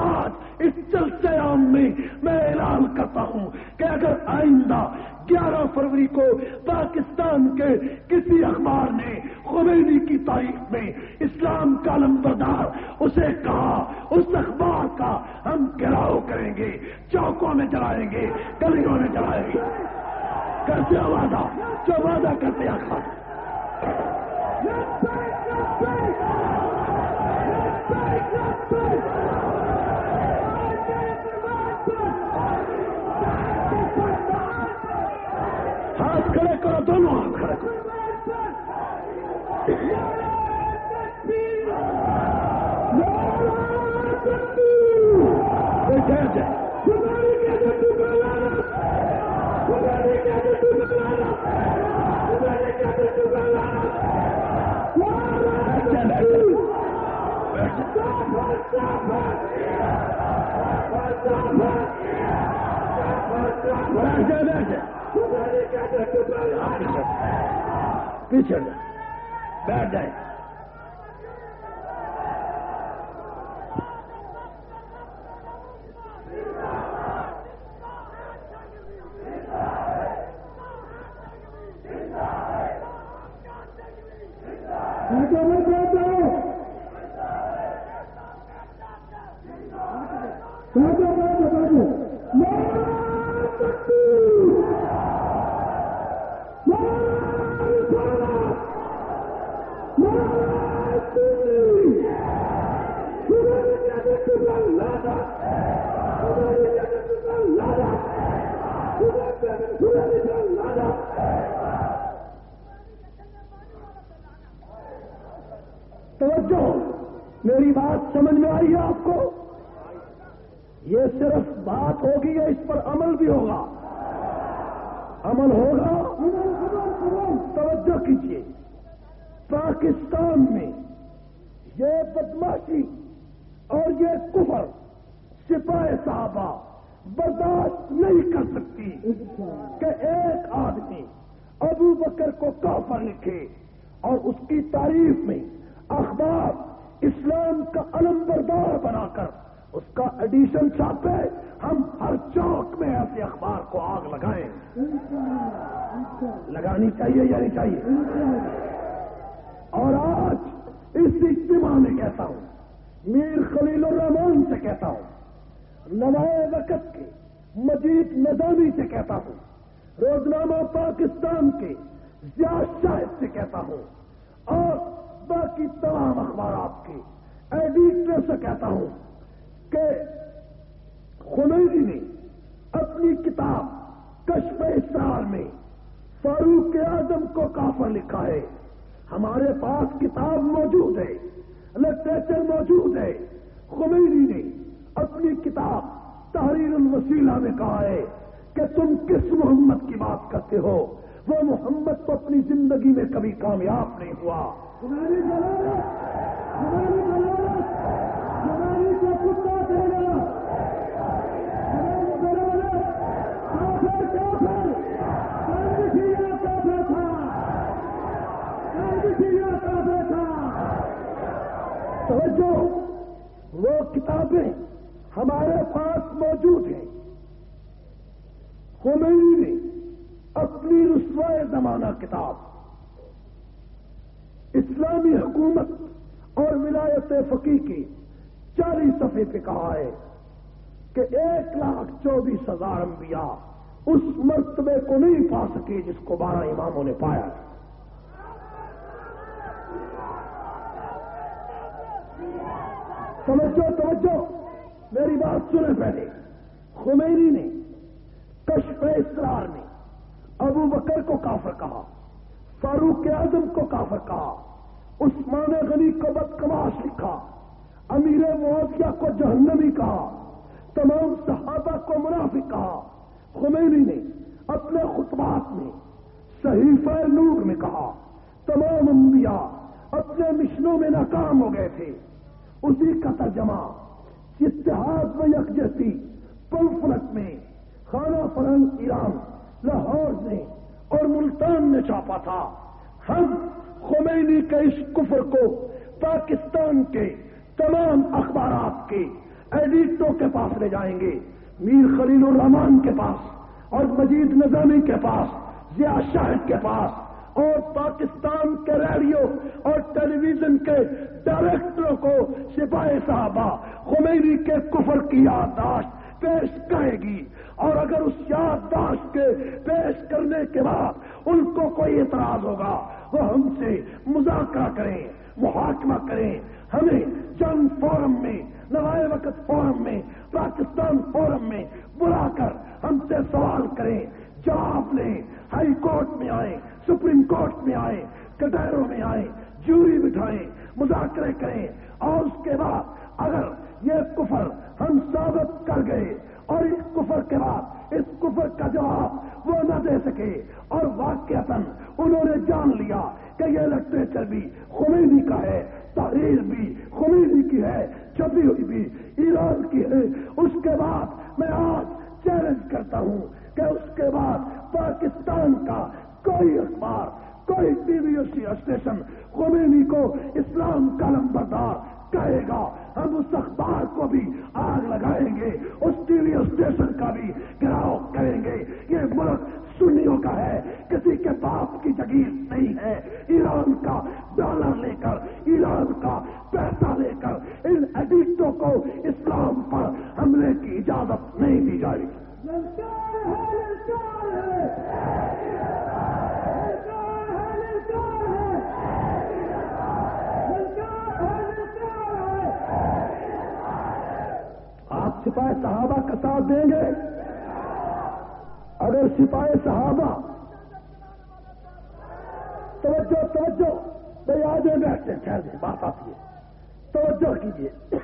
آج اس جلسے عام میں میں اعلان کرتا ہوں کہ اگر آئندہ 11 فروری کو پاکستان کے کسی اخبار نے خمینی کی تاریخ میں اسلام کا علمبردار اسے کہا، اس اخبار کا ہم گھیراؤ کریں گے، چوکوں میں جلائیں گے، گلیوں میں جلائیں گے۔ کرتے وعدہ، جو وعدہ کرتے اخبار۔ ہاتھ کھڑے کرو، دونوں ہاتھ کھڑے کرو۔ پیچھے بیٹھ جائے۔ توجہ، میری بات سمجھ میں آئی ہے آپ کو؟ یہ صرف بات ہوگی یا اس پر عمل بھی ہوگا؟ عمل ہوگا۔ توجہ کیجیے، پاکستان میں یہ بدماشی اور یہ کفر سپاہی صحابہ برداشت نہیں کر سکتی کہ ایک آدمی ابو بکر کو کافر لکھے اور اس کی تعریف میں اخبار اسلام کا علم بردار بنا کر اس کا ایڈیشن چھاپے۔ ہم ہر چوک میں ایسے اخبار کو آگ لگائیں۔ لگانی چاہیے یا نہیں چاہیے؟ اور آج اس اجتماع میں کہتا ہوں، میر خلیل الرحمان سے کہتا ہوں، نوائے وقت کے مجید نظامی سے کہتا ہوں، روزنامہ پاکستان کے ضیاء شاہد سے کہتا ہوں، اور باقی تمام اخبارات کے ایڈیٹر سے کہتا ہوں کہ خمینی نے اپنی کتاب کشف اسرار میں فاروق اعظم کو کافر لکھا ہے. ہمارے پاس کتاب موجود ہے، لٹریچر موجود ہے. خمینی نے اپنی کتاب تحریر الوسیلہ میں کہا ہے کہ تم کس محمد کی بات کرتے ہو؟ وہ محمد تو اپنی زندگی میں کبھی کامیاب نہیں ہوا. تمہاری ضرورت تمہاری کو کتا کہنا، توجہ، وہ کتابیں ہمارے پاس موجود ہیں. خمینی نے اپنی رسوائے زمانہ کتاب اسلامی حکومت اور ولایت فقیہ کی 40 صفحے پہ کہا ہے کہ 1,24,000 انبیاء اس مرتبے کو نہیں پا سکے جس کو 12 اماموں نے پایا. توجہ میری بات سنیں پہلے. خمینی نے کشف اسرار میں ابو بکر کو کافر کہا، فاروق اعظم کو کافر کہا، عثمان غنی کو بدکماش لکھا، امیر معاویہ کو جہنمی کہا، تمام صحابہ کو منافق کہا. خمینی نے اپنے خطبات میں صحیفہ نور میں کہا تمام انبیاء اپنے مشنوں میں ناکام ہو گئے تھے. اسی کا ترجمہ اتحاد و یکجہتی پمفلٹ میں خانہ فرنگ ایران، لاہور نے اور ملتان نے چھاپا تھا. ہم خمینی کے اس کفر کو پاکستان کے تمام اخبارات کے ایڈیٹروں کے پاس لے جائیں گے، میر خلیل الرحمان کے پاس اور مجید نظامی کے پاس، ضیاء شاہد کے پاس، اور پاکستان کے ریڈیو اور ٹیلی ویژن کے ڈائریکٹروں کو سپاہی صحابہ خمینی کے کفر کی یادداشت پیش کرے گی. اور اگر اس یادداشت کے پیش کرنے کے بعد ان کو کوئی اعتراض ہوگا وہ ہم سے مذاکرہ کریں، محاکمہ کریں. ہمیں جنگ فورم میں، نوائے وقت فورم میں، پاکستان فورم میں بلا کر ہم سے سوال کریں، جواب لیں. ہائی کورٹ میں آئیں، سپریم کورٹ میں آئیں، کٹہروں میں آئیں، جوری بٹھائیں، مذاکرے کریں. اور اس کے بعد اگر یہ کفر ہم ثابت کر گئے اور اس کفر کے بعد اس کفر کا جواب وہ نہ دے سکے اور واقعتاً انہوں نے جان لیا کہ یہ لٹریچر بھی خمینی کا ہے، تحریر بھی خمینی کی ہے، چھپی ہوئی بھی ایران کی ہے، اس کے بعد میں آج چیلنج کرتا ہوں کہ اس کے بعد پاکستان کا کوئی اخبار، کوئی ٹی وی اسٹیشن خمینی کو اسلام کا نمبردار کہے گا، ہم اس اخبار کو بھی آگ لگائیں گے، اس ٹی وی اسٹیشن کا بھی گھراؤ کریں گے. یہ ملک سنیوں کا ہے، کسی کے باپ کی جگیر نہیں ہے. ایران کا ڈالر لے کر، ایران کا پیسہ لے کر ان ایڈیکٹوں کو اسلام پر حملے کی اجازت نہیں دی جائے گی. آپ سپاہی صحابہ کا ساتھ دیں گے؟ اگر سپاہی صحابہ توجہ بھائی آ جائیں، بیٹھتے ہیں، ٹھہر جائیں، بات آتی ہے، توجہ کیجیے.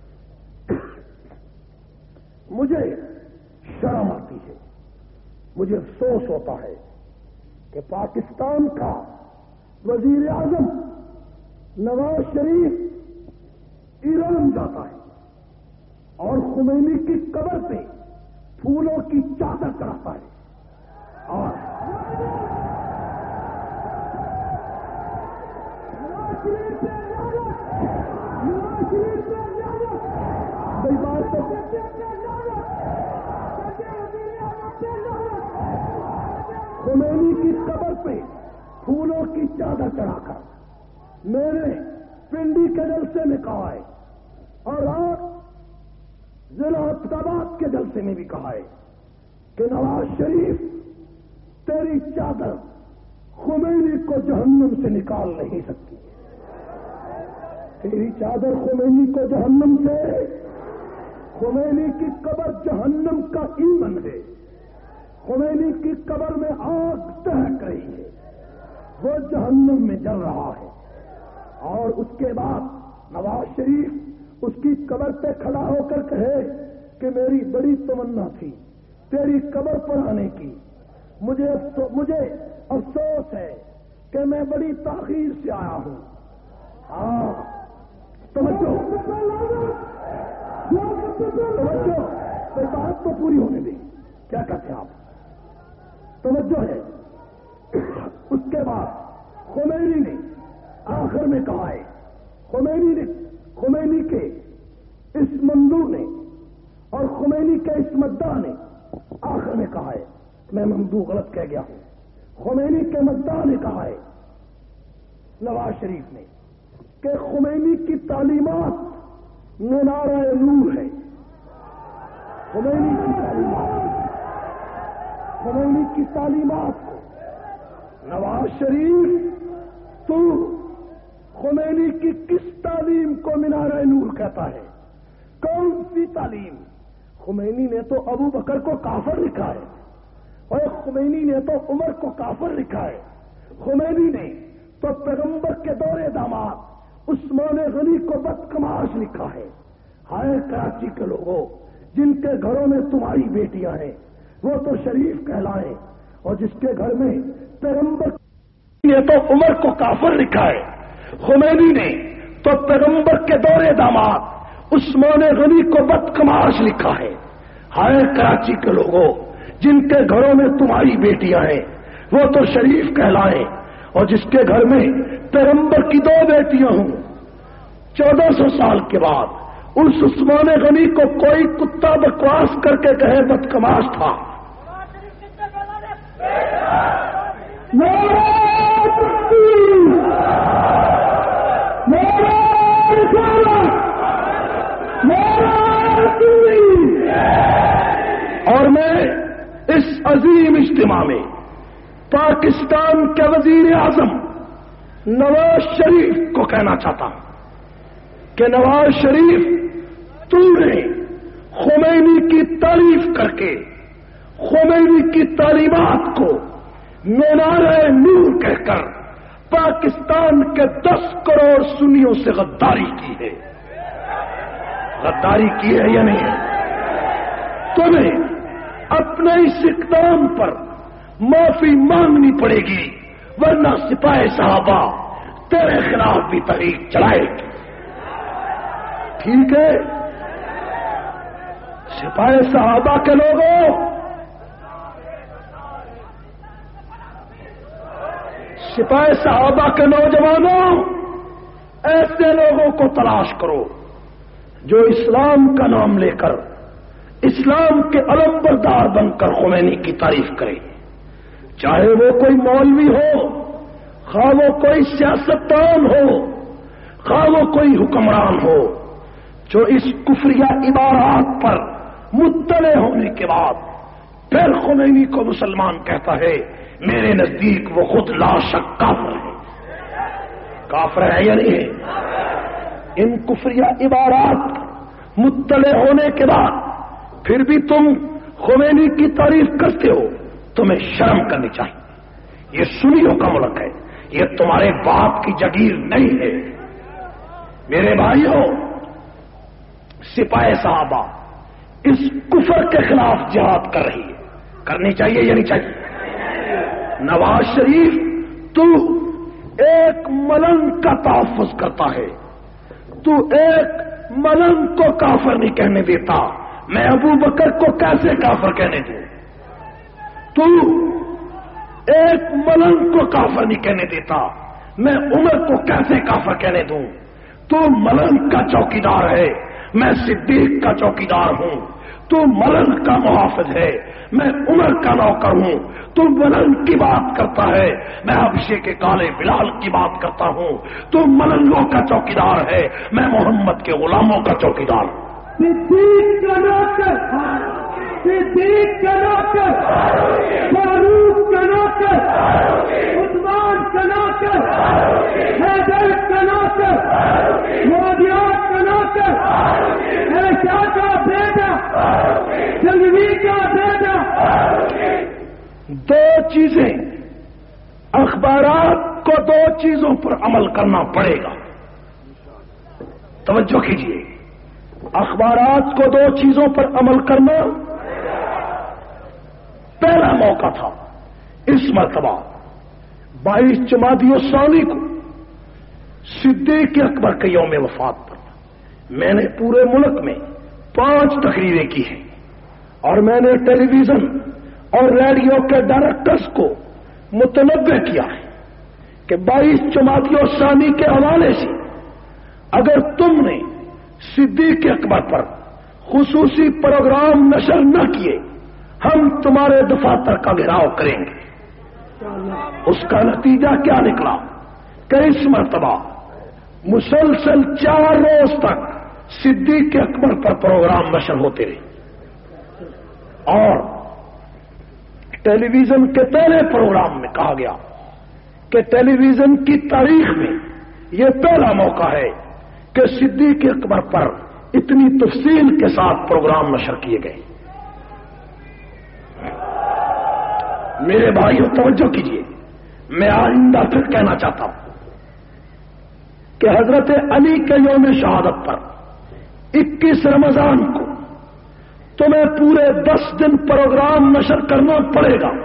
مجھے شرم آتی ہے، مجھے افسوس ہوتا ہے کہ پاکستان کا وزیر اعظم نواز شریف ایران جاتا ہے اور خمینی کی قبر پہ پھولوں کی چادر چڑھاتا ہے. اور خمینی کی قبر پہ پھولوں کی چادر چڑھا کر میں نے پنڈی کے جلسے میں کہا ہے اور آج ضلع احمد کے جلسے میں بھی کہا ہے کہ نواز شریف تیری چادر خمینی کو جہنم سے نکال نہیں سکتی. تیری چادر خمینی کو جہنم سے، خمینی کی قبر جہنم کا ایندھن ہے، خمینی کی قبر میں آگ دہک رہی ہے، وہ جہنم میں جل رہا ہے۔ اور اس کے بعد نواز شریف اس کی قبر پہ کھڑا ہو کر کہے کہ میری بڑی تمنا تھی تیری قبر پر آنے کی، مجھے افسوس ہے کہ میں بڑی تاخیر سے آیا ہوں۔ توجہ بات تو پوری ہونے دیں، کیا کہتے ہیں آپ؟ توجہ ہے۔ اس کے بعد خمینی نے آخر میں کہا ہے، خمینی کے اس مندوب نے اور خمینی کے اس مداح نے آخر میں کہا ہے، میں مندوب غلط کہہ گیا ہوں، خمینی کے مداح نے کہا ہے نواز شریف نے کہ خمینی کی تعلیمات منارہ نور ہے۔ خمینی کی تعلیمات کو نواز شریف تو خمینی کی کس تعلیم کو منارہ نور کہتا ہے؟ کون سی تعلیم؟ خمینی نے تو ابو بکر کو کافر لکھا ہے، اور خمینی نے تو عمر کو کافر لکھا ہے، خمینی نے تو پیغمبر کے دور داماد عثمان غنی کو بدکماش لکھا ہے۔ ہائے کراچی کے لوگوں، جن کے گھروں میں تمہاری بیٹیاں ہیں وہ تو شریف کہلائیں، اور جس کے گھر میں پیغمبر نے تو عمر کو کافر لکھا ہے، خمینی نے تو پیغمبر کے دور داماد عثمان غنی کو بدکماش لکھا ہے۔ ہائے کراچی کے لوگوں، جن کے گھروں میں تمہاری بیٹیاں ہیں وہ تو شریف کہلائیں، اور جس کے گھر میں پیغمبر کی 2 بیٹیاں ہوں۔ 1400 سال کے بعد اس عثمان غنی کو کوئی کتا بکواس کر کے کہے بدکماش تھا۔ اور میں اس عظیم اجتماع میں پاکستان کے وزیر اعظم نواز شریف کو کہنا چاہتا ہوں کہ نواز شریف، تو نے خمینی کی تعریف کر کے خمینی کی تعلیمات کو مینارہ نور کہہ کر پاکستان کے 10 کروڑ سنیوں سے غداری کی ہے۔ غداری کی ہے یا نہیں ہے؟ تمہیں اپنے اس اقدام پر معافی مانگنی پڑے گی، ورنہ سپاہی صحابہ تیرے خلاف بھی تحریک چلائے گی۔ ٹھیک ہے؟ سپاہی صحابہ کے لوگوں، سپاہی صحابہ کے نوجوانوں، ایسے لوگوں کو تلاش کرو جو اسلام کا نام لے کر اسلام کے علم بردار بن کر خمینی کی تعریف کرے، چاہے وہ کوئی مولوی ہو، خواہ وہ کوئی سیاستدان ہو، خواہ وہ کوئی حکمران ہو، جو اس کفریہ عبارات پر مطلع ہونے کے بعد پھر خمینی کو مسلمان کہتا ہے، میرے نزدیک وہ خود لا شک کافر ہے۔ کافر ہے یا نہیں ہے؟ ان کفریہ عبارات مطلع ہونے کے بعد پھر بھی تم خمینی کی تعریف کرتے ہو، تمہیں شرم کرنی چاہیے۔ یہ سنیوں کا ملک ہے، یہ تمہارے باپ کی جگیر نہیں ہے۔ میرے بھائیوں، سپاہی صحابہ اس کفر کے خلاف جہاد کر رہی ہے، کرنی چاہیے یا نہیں چاہیے؟ نواز شریف تو ایک ملنگ کا تحفظ کرتا ہے، تو ایک ملنگ کو کافر نہیں کہنے دیتا، میں ابو بکر کو کیسے کافر کہنے دوں؟ تو ایک ملنگ کو کافر نہیں کہنے دیتا، میں عمر کو کیسے کافر کہنے دوں؟ تو ملنگ کا چوکیدار ہے، میں صدیق کا چوکیدار ہوں، تو ملنگ کا محافظ ہے، میں عمر کا نوکر ہوں، تو ملنگ کی بات کرتا ہے، میں حبشے کے کالے بلال کی بات کرتا ہوں، تو ملنگوں کا چوکیدار ہے، میں محمد کے غلاموں کا چوکیدار ہوں۔ صدیق کا نوکر، صدیق کا نوکر، فاروق کا نوکر، عثمان کا نوکر، حیدر کا نوکر، دو چیزیں، اخبارات کو دو چیزوں پر عمل کرنا پڑے گا. توجہ کیجیے، اخبارات کو دو چیزوں پر عمل کرنا پہلا موقع تھا. اس مرتبہ 22 جمادی الثانی کو صدیق اکبر کے یوم وفات پر میں نے پورے ملک میں 5 تقریریں کی ہیں، اور میں نے ٹیلی ویژن اور ریڈیو کے ڈائریکٹرز کو متنبہ کیا ہے کہ 22 جمادی الثانی کے حوالے سے اگر تم نے صدیق اکبر پر خصوصی پروگرام نشر نہ کیے، ہم تمہارے دفاتر کا گھیراؤ کریں گے. اس کا نتیجہ کیا نکلا کہ اس مرتبہ مسلسل 4 روز تک صدیق اکبر پر پروگرام نشر ہوتے رہے، اور ٹیلی ویژن کے پہلے پروگرام میں کہا گیا کہ ٹیلی ویژن کی تاریخ میں یہ پہلا موقع ہے کہ صدیق اکبر پر اتنی تفصیل کے ساتھ پروگرام نشر کیے گئے. میرے بھائیوں توجہ کیجیے، میں آئندہ پھر کہنا چاہتا ہوں کہ حضرت علی کے یوم شہادت پر 21 رمضان کو تمہیں پورے 10 دن پروگرام نشر کرنا پڑے گا،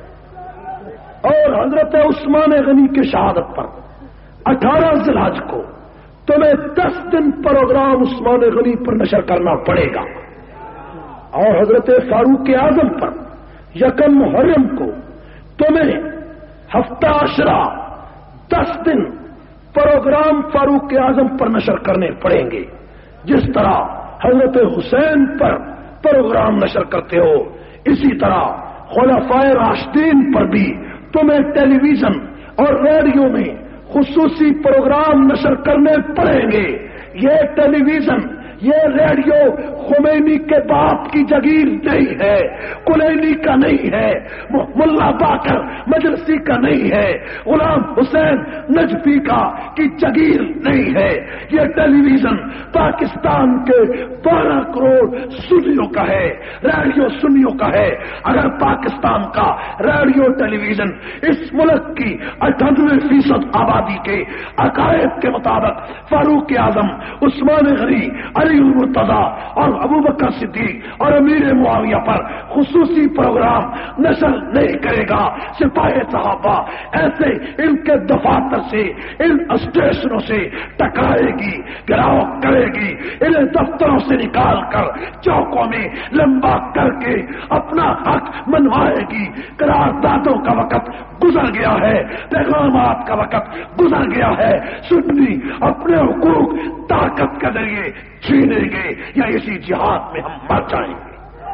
اور حضرت عثمان غنی کی شہادت پر 18 ذی الحج کو تمہیں 10 دن پروگرام عثمان غنی پر نشر کرنا پڑے گا، اور حضرت فاروق اعظم پر 1 محرم کو تمہیں ہفتہ عشرہ 10 دن پروگرام فاروق اعظم پر نشر کرنے پڑیں گے. جس طرح حضرت حسین پر پروگرام نشر کرتے ہو، اسی طرح خلفائے راشدین پر بھی تمہیں ٹیلی ویژن اور ریڈیو میں خصوصی پروگرام نشر کرنے پڑیں گے. یہ ٹیلی ویژن، یہ ریڈیو خمینی کے باپ کی جگیر نہیں ہے، کلینی کا نہیں ہے، ملا باقر مجلسی کا نہیں ہے، غلام حسین نجفی کا کی جگیر نہیں ہے. یہ ٹیلی ویژن پاکستان کے 12 کروڑ سنیوں کا ہے، ریڈیو سنیوں کا ہے. اگر پاکستان کا ریڈیو ٹیلی ویژن اس ملک کی 98% آبادی کے عقائد کے مطابق فاروق اعظم، عثمان غنی، علی المرتضی اور ابو بکر صدیق اور امیر معاویہ پر خصوصی پروگرام نشر نہیں کرے گا، سپاہی صحابہ ایسے ان کے دفاتر سے، ان اسٹیشنوں سے ٹکرائے گی، گھیراؤ کرے گی، انہیں دفتروں سے نکال کر چوکوں میں لمبا کر کے اپنا حق منوائے گی. قراردادوں کا وقت گزر گیا ہے، پیغامات کا وقت گزر گیا ہے. سنی اپنے حقوق طاقت کے ذریعے چھینیں گے یا اسی جہاد میں ہم مر جائیں گے.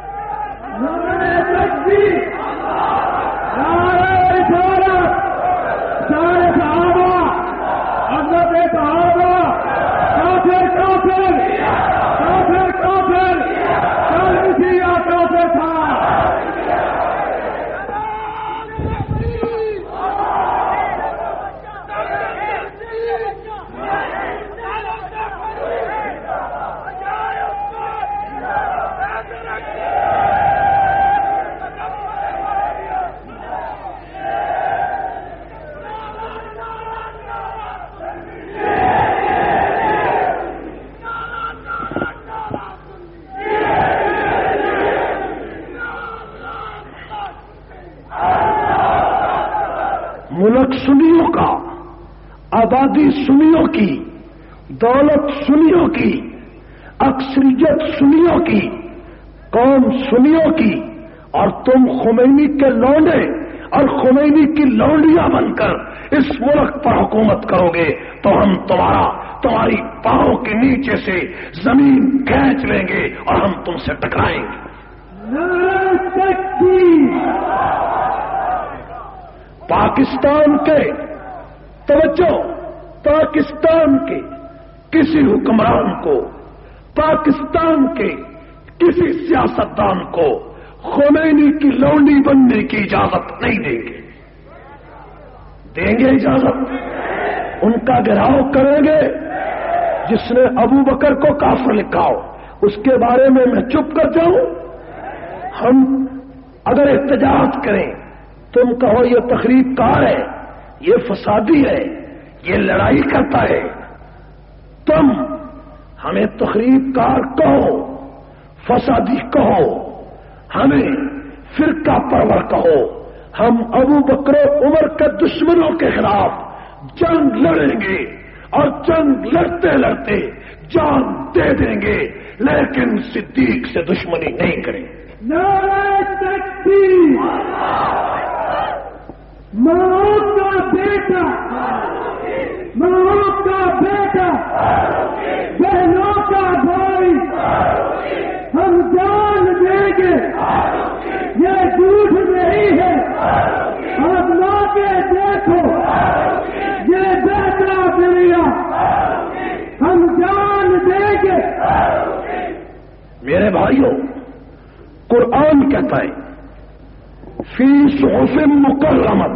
نعرہ تکبیر، نعرہ رسالت، سارے صحابہ، حضرت صحابہ، کافر کافر، کافر کافر، کافر یا کافر تھا. ملک سنیوں کا، آبادی سنیوں کی، دولت سنیوں کی، اکثریت سنیوں کی، قوم سنیوں کی، اور تم خمینی کے لونڈے اور خمینی کی لونڈیاں بن کر اس ملک پر حکومت کرو گے تو ہم تمہاری پاؤں کے نیچے سے زمین کھینچ لیں گے اور ہم تم سے ٹکرائیں گے. نعرہ تکبیر، پاکستان کے توجہ، پاکستان کے کسی حکمران کو، پاکستان کے کسی سیاستدان کو خمینی کی لونڈی بننے کی اجازت نہیں دیں گے. دیں گے اجازت؟ ان کا گھیراؤ کریں گے. جس نے ابو بکر کو کافر لکھا ہو اس کے بارے میں چپ کر جاؤں؟ ہم اگر احتجاج کریں تم کہو یہ تخریب کار ہے، یہ فسادی ہے، یہ لڑائی کرتا ہے، تم ہمیں تخریب کار کہو، فسادی کہو، ہمیں فرقہ پرور کہو، ہم ابو بکر و عمر کے دشمنوں کے خلاف جنگ لڑیں گے اور جنگ لڑتے لڑتے جان دے دیں گے، لیکن صدیق سے دشمنی نہیں کریں گے۔ نعرہ تکبیر! ماں کا بیٹا، ماں کا بیٹا، بہنوں کا بھائی، ہم جان دیں گے، یہ جھوٹ نہیں ہے، آپ لا کے دیکھو، یہ بیٹا دنیا، ہم جان دیں گے۔ میرے بھائیوں، قرآن کہتا ہے فی صحف مکرمۃ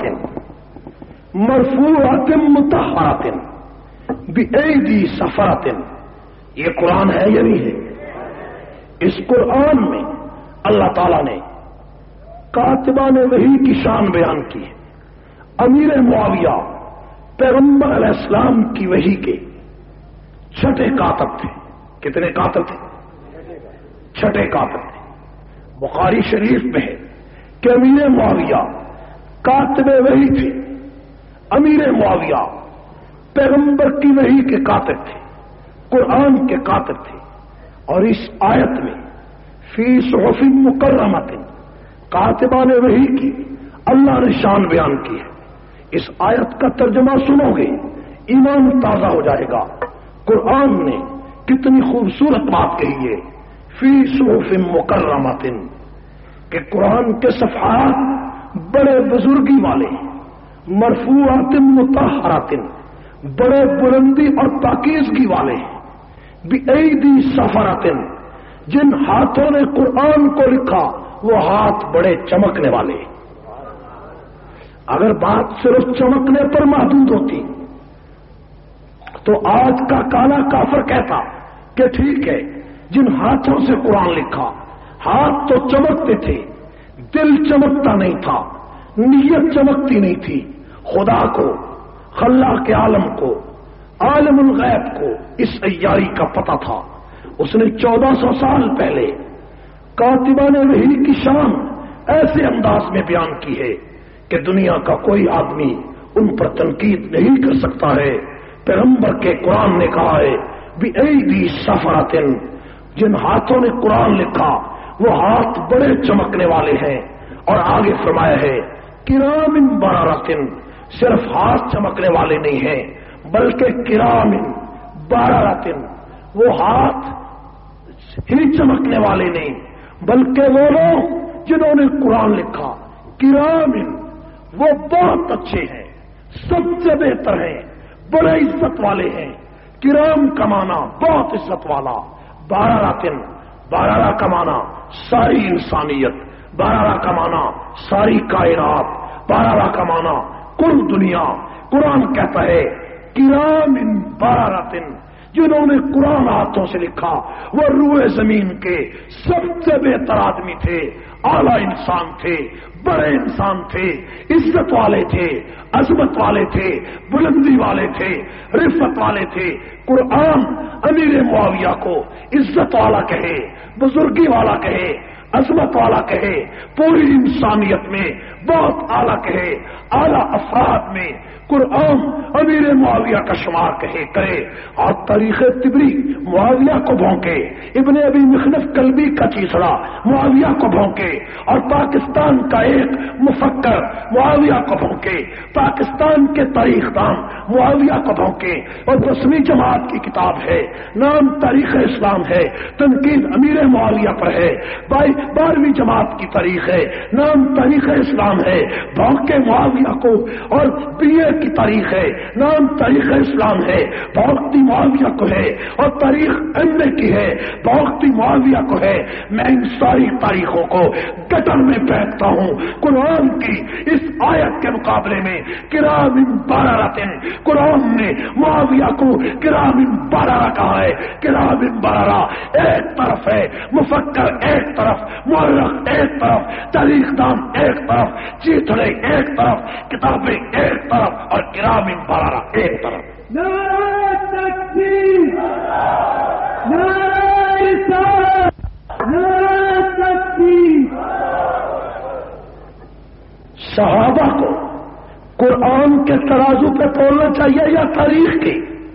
مرفوعۃ مطہرۃ بأیدی سفرۃ، یہ قرآن ہے یا نہیں ہے؟ اس قرآن میں اللہ تعالیٰ نے کاتبان وحی کی شان بیان کی ہے۔ امیر معاویہ پیغمبر علیہ السلام کی وحی کے چھٹے کاتب تھے۔ کتنے کاتب تھے؟ چھٹے کاتب تھے۔ بخاری شریف میں ہے کہ امیر معاویہ کاتب وحی تھے۔ امیر معاویہ پیغمبر کی وحی کے کاتب تھے، قرآن کے کاتب تھے۔ اور اس آیت میں فی صحف مکرمۃ، کاتبان وحی کی اللہ نے شان بیان کی ہے۔ اس آیت کا ترجمہ سنو گے ایمان تازہ ہو جائے گا۔ قرآن نے کتنی خوبصورت بات کہی ہے، فی صحف مکرمۃ، کہ قرآن کے صفحات بڑے بزرگی والے، مرفوعات مطہرات، بڑے بلندی اور پاکیزگی والے، بأیدی سفرات، جن ہاتھوں نے قرآن کو لکھا وہ ہاتھ بڑے چمکنے والے۔ اگر بات صرف چمکنے پر محدود ہوتی تو آج کا کالا کافر کہتا کہ ٹھیک ہے، جن ہاتھوں سے قرآن لکھا، ہاتھ تو چمکتے تھے، دل چمکتا نہیں تھا، نیت چمکتی نہیں تھی۔ خدا کو، خلاق عالم کو، عالم الغیب کو اس عیاری کا پتہ تھا۔ اس نے 1400 سال پہلے کاتبان وحی کی شان ایسے انداز میں بیان کی ہے کہ دنیا کا کوئی آدمی ان پر تنقید نہیں کر سکتا ہے۔ پیغمبر کے قرآن نے کہا ہے بأیدی سفرۃ، جن ہاتھوں نے قرآن لکھا وہ ہاتھ بڑے چمکنے والے ہیں۔ اور آگے فرمایا ہے کرام بررۃ، صرف ہاتھ چمکنے والے نہیں ہیں بلکہ کرام بررۃ، وہ ہاتھ ہی چمکنے والے نہیں بلکہ وہ لوگ جنہوں نے قرآن لکھا کرام، وہ بہت اچھے ہیں، سب سے بہتر ہیں، بڑے عزت والے ہیں۔ کرام کا معنی بہت عزت والا، بارہ کا معنی ساری انسانیت، بارہ کا معنی ساری کائنات، بارہ کا معنی کل دنیا۔ قرآن کہتا ہے کرام بررۃ، جنہوں نے قرآن ہاتھوں سے لکھا وہ روئے زمین کے سب سے بہتر آدمی تھے، اعلی انسان تھے، بڑے انسان تھے، عزت والے تھے، عظمت والے تھے، بلندی والے تھے، رفت والے تھے۔ قرآن امیر معاویہ کو عزت والا کہے، بزرگی والا کہے، عظمت والا کہے، پوری انسانیت میں بہت اعلیٰ کہے، اعلیٰ افراد میں قرآن امیر معاویہ کا شمار کرے۔ اور تاریخ طبری معاویہ کو بھونکے، ابن ابی مخنف کلبی کا چیسڑا معاویہ کو بھونکے، اور پاکستان کا ایک مفکر معاویہ کو بھونکے، پاکستان کے تاریخ دان معاویہ کو بھونکے۔ اور 10ویں جماعت کی کتاب ہے، نام تاریخ اسلام ہے، تنقید امیر معاویہ پر ہے۔ 12ویں جماعت کی تاریخ ہے، نام تاریخ اسلام ہے، بھونکے معاویہ کو۔ اور BA کی تاریخ ہے، نام تاریخ اسلام ہے، بھونکتی معاویہ کو ہے۔ اور تاریخ MA کی ہے، بھونکتی معاویہ کو ہے۔ میں ان ساری تاریخوں کو گٹر میں پھینکتا ہوں۔ قرآن کی اس آیت کے مقابلے میں کرام بررۃ، قرآن نے معاویہ کو کرام بررہ کہا ہے. کرام بررہ ایک طرف ہے، مفکر ایک طرف، مورخ ایک طرف، تاریخ دان ایک طرف، چیتڑے ایک طرف، کتابیں ایک طرف، اور کرام بررہ ایک طرف. نعرہ تکبیر، نعرہ رسالت، نعرہ تکبیر. صحابہ کو قرآن کے ترازو پہ تولنا چاہیے یا تاریخ کی؟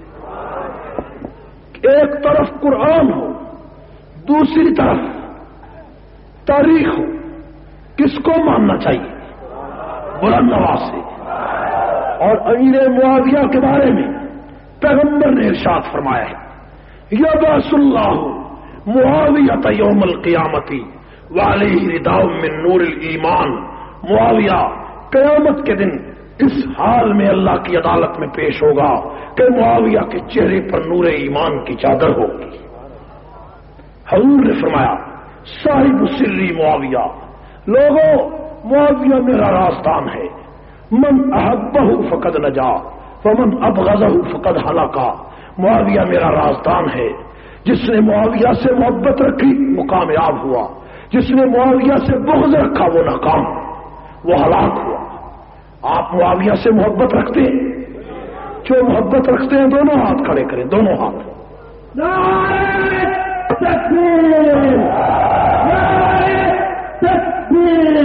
ایک طرف قرآن ہو، دوسری طرف تاریخ ہو، کس کو ماننا چاہیے؟ بلند آواز سے. اور امیر معاویہ کے بارے میں پیغمبر نے ارشاد فرمایا ہے، یبعث اللہ معاویہ یوم القیامت وعلیہ رداء من نور الایمان. معاویہ قیامت کے دن اس حال میں اللہ کی عدالت میں پیش ہوگا کہ معاویہ کے چہرے پر نور ایمان کی چادر ہوگی. حضور نے فرمایا، صاحب سری معاویہ، لوگوں معاویہ میرا رازدان ہے. من احبہ فقد نجا ومن ابغضہ فقد ہلاکا. معاویہ میرا رازدان ہے، جس نے معاویہ سے محبت رکھی وہ کامیاب ہوا، جس نے معاویہ سے بغض رکھا وہ ناکام، وہ ہلاک ہوا. آپ معاویہ سے محبت رکھتے ہیں؟ جو محبت رکھتے ہیں دونوں ہاتھ کھڑے کریں، دونوں ہاتھ. نعرہ تکبیر، نعرہ تکبیر.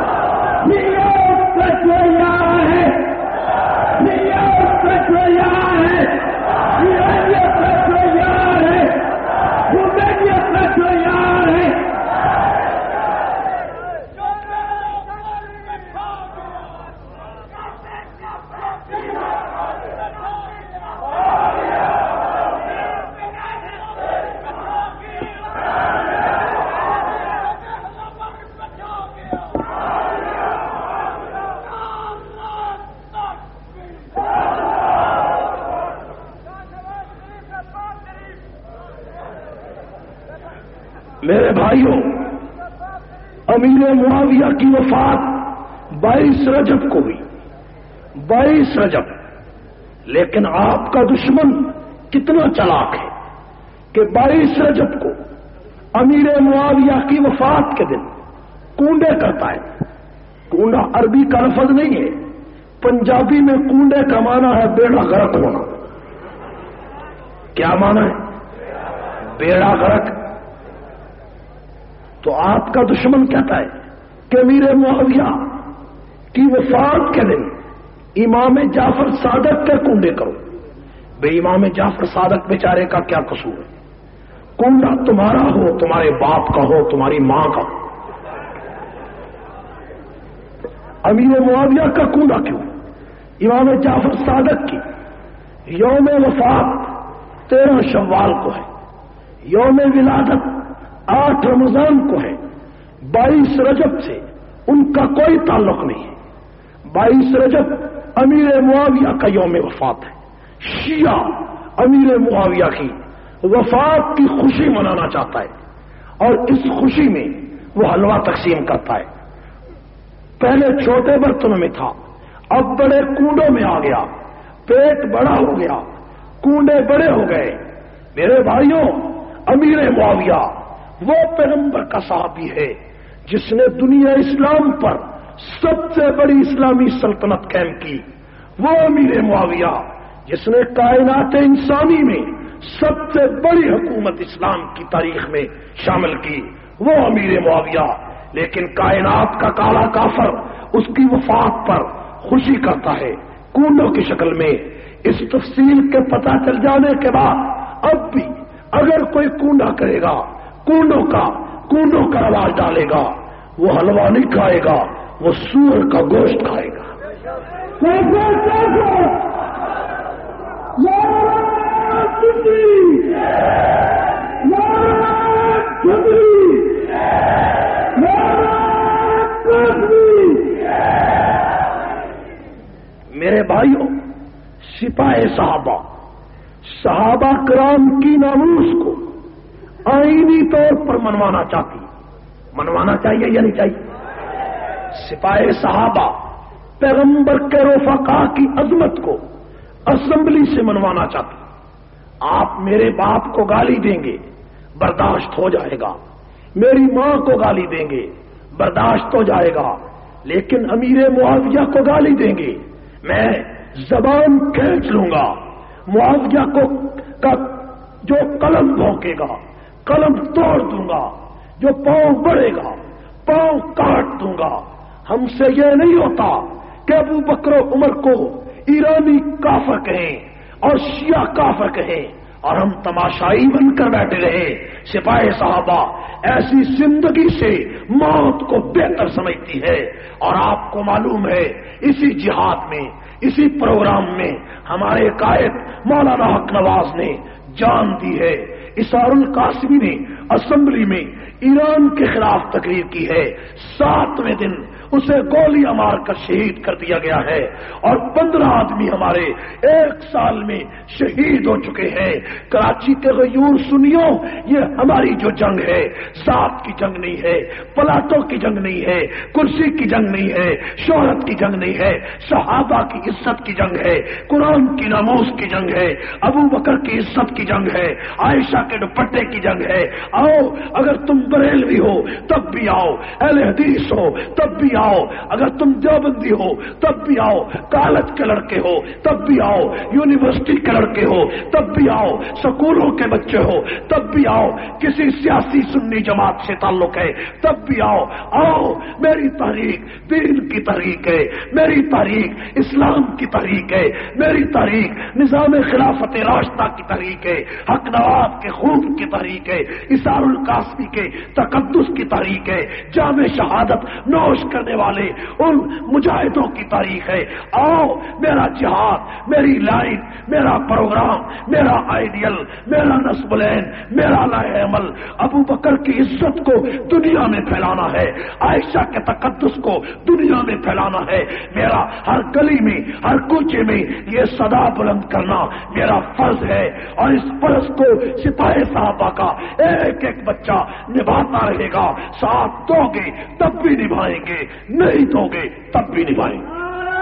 میرے بھائیوں، امیر معاویہ کی وفات 22 رجب کو ہوئی، 22 رجب. لیکن آپ کا دشمن کتنا چلاک ہے کہ 22 رجب کو امیر معاویہ کی وفات کے دن کونڈے کرتا ہے. کونڈا عربی کا لفظ نہیں ہے، پنجابی میں کونڈے کا معنی ہے بیڑا غرق ہونا. کیا معنی ہے؟ بیڑا غرق. تو آپ کا دشمن کہتا ہے کہ امیر معاویہ کی وفات کے دن امام جعفر صادق کے کنڈے کرو. بے امام جعفر صادق بیچارے کا کیا قصور ہے؟ کنڈا تمہارا ہو، تمہارے باپ کا ہو، تمہاری ماں کا ہو. امیر معاویہ کا کنڈا کیوں؟ امام جعفر صادق کی یوم وفات 13 شوال کو ہے، یوم ولادت 8 رمضان کو ہے. 22 رجب سے ان کا کوئی تعلق نہیں ہے. 22 رجب امیر معاویہ کا یوم وفات ہے. شیعہ امیر معاویہ کی وفات کی خوشی منانا چاہتا ہے اور اس خوشی میں وہ حلوہ تقسیم کرتا ہے. پہلے چھوٹے برتنوں میں تھا، اب بڑے کنڈوں میں آ گیا. پیٹ بڑا ہو گیا، کنڈے بڑے ہو گئے. میرے بھائیوں، امیر معاویہ وہ پیغمبر کا صحابی ہے جس نے دنیا اسلام پر سب سے بڑی اسلامی سلطنت قائم کی. وہ امیر معاویہ جس نے کائنات انسانی میں سب سے بڑی حکومت اسلام کی تاریخ میں شامل کی. وہ امیر معاویہ. لیکن کائنات کا کالا کافر اس کی وفات پر خوشی کرتا ہے کنڈوں کی شکل میں. اس تفصیل کے پتہ چل جانے کے بعد اب بھی اگر کوئی کنڈا کرے گا، کنڈوں کا آواز ڈالے گا، وہ حلوہ نہیں کھائے گا، وہ سور کا گوشت کھائے گا. میرے بھائیوں، سپاہ صحابہ کرام کی ناموس کو آئینی طور پر منوانا چاہیے یا نہیں چاہیے؟ سپاہ صحابہ پیغمبر کے رفقا کی عظمت کو اسمبلی سے منوانا چاہتی. آپ میرے باپ کو گالی دیں گے برداشت ہو جائے گا, میری ماں کو گالی دیں گے برداشت ہو جائے گا, لیکن امیر معاویہ کو گالی دیں گے میں زبان کھینچ لوں گا. معاویہ کو کا جو قلم بھونکے گا قلم توڑ دوں گا, جو پاؤں بڑھے گا پاؤں کاٹ دوں گا. ہم سے یہ نہیں ہوتا کہ ابو بکر و عمر کو ایرانی کافر کہیں اور شیعہ کافر کہیں اور ہم تماشائی بن کر بیٹھے رہے. سپاہی صحابہ ایسی زندگی سے موت کو بہتر سمجھتی ہے. اور آپ کو معلوم ہے اسی جہاد میں, اسی پروگرام میں ہمارے قائد مولانا حق نواز نے جان دی ہے. اسار القاسمی نے اسمبلی میں ایران کے خلاف تقریر کی ہے. 7ویں دن اسے گولیاں مار کر شہید کر دیا گیا ہے اور 15 آدمی ہمارے 1 سال میں شہید ہو چکے ہیں. کراچی کے غیور سنیو, یہ ہماری جو جنگ ہے ذات کی جنگ نہیں ہے, پلاٹوں کی جنگ نہیں ہے, کرسی کی جنگ نہیں ہے, شہرت کی جنگ نہیں ہے, صحابہ کی عزت کی جنگ ہے, قرآن کی ناموس کی جنگ ہے, ابو بکر کی عزت کی جنگ ہے, عائشہ کے دوپٹے کی جنگ ہے. آؤ, اگر تم بریلوی ہو تب بھی آؤ, اہل حدیث ہو تب بھی آؤ, اگر تم دیوبندی ہو تب بھی آؤ, کالج کے لڑکے ہو تب بھی آؤ, یونیورسٹی کے لڑکے ہو تب بھی آؤ, سکولوں کے بچے ہو تب بھی آؤ, کسی سیاسی سنی جماعت سے تعلق ہے تب بھی آؤ. آؤ, میری تحریک دین کی تحریک ہے, میری تحریک اسلام کی تحریک ہے, میری تحریک نظام خلافت راشدہ کی تحریک ہے, حق نواز کے خون کی تحریک ہے, اسار القاسمی کے تقدس کی تحریک ہے, جامع شہادت نوش کرنے والے ان مجاہدوں کی تاریخ ہے. آؤ, میرا جہاد, میری لائن, میرا پروگرام, میرا آئیڈیل, میرا نصب العین, میرا لائحہ عمل ابو بکر کی عزت کو دنیا میں پھیلانا ہے, عائشہ کے تقدس کو دنیا میں پھیلانا ہے. میرا ہر گلی میں ہر کوچے میں یہ صدا بلند کرنا میرا فرض ہے اور اس فرض کو سپاہی صحابہ کا ایک ایک بچہ نبھاتا رہے گا. ساتھ دو گے تب بھی نبھائیں گے, نہیں دو گے تب بھی نبھائیں گے.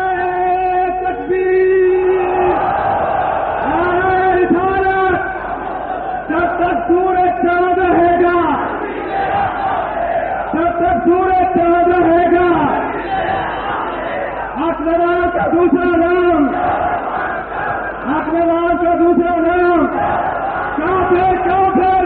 جب تک سورج چاند رہے گا, جب تک سورج چاند رہے گا, حق نواز کا دوسرا نام, حق نواز کا دوسرا نام کافر, کافر.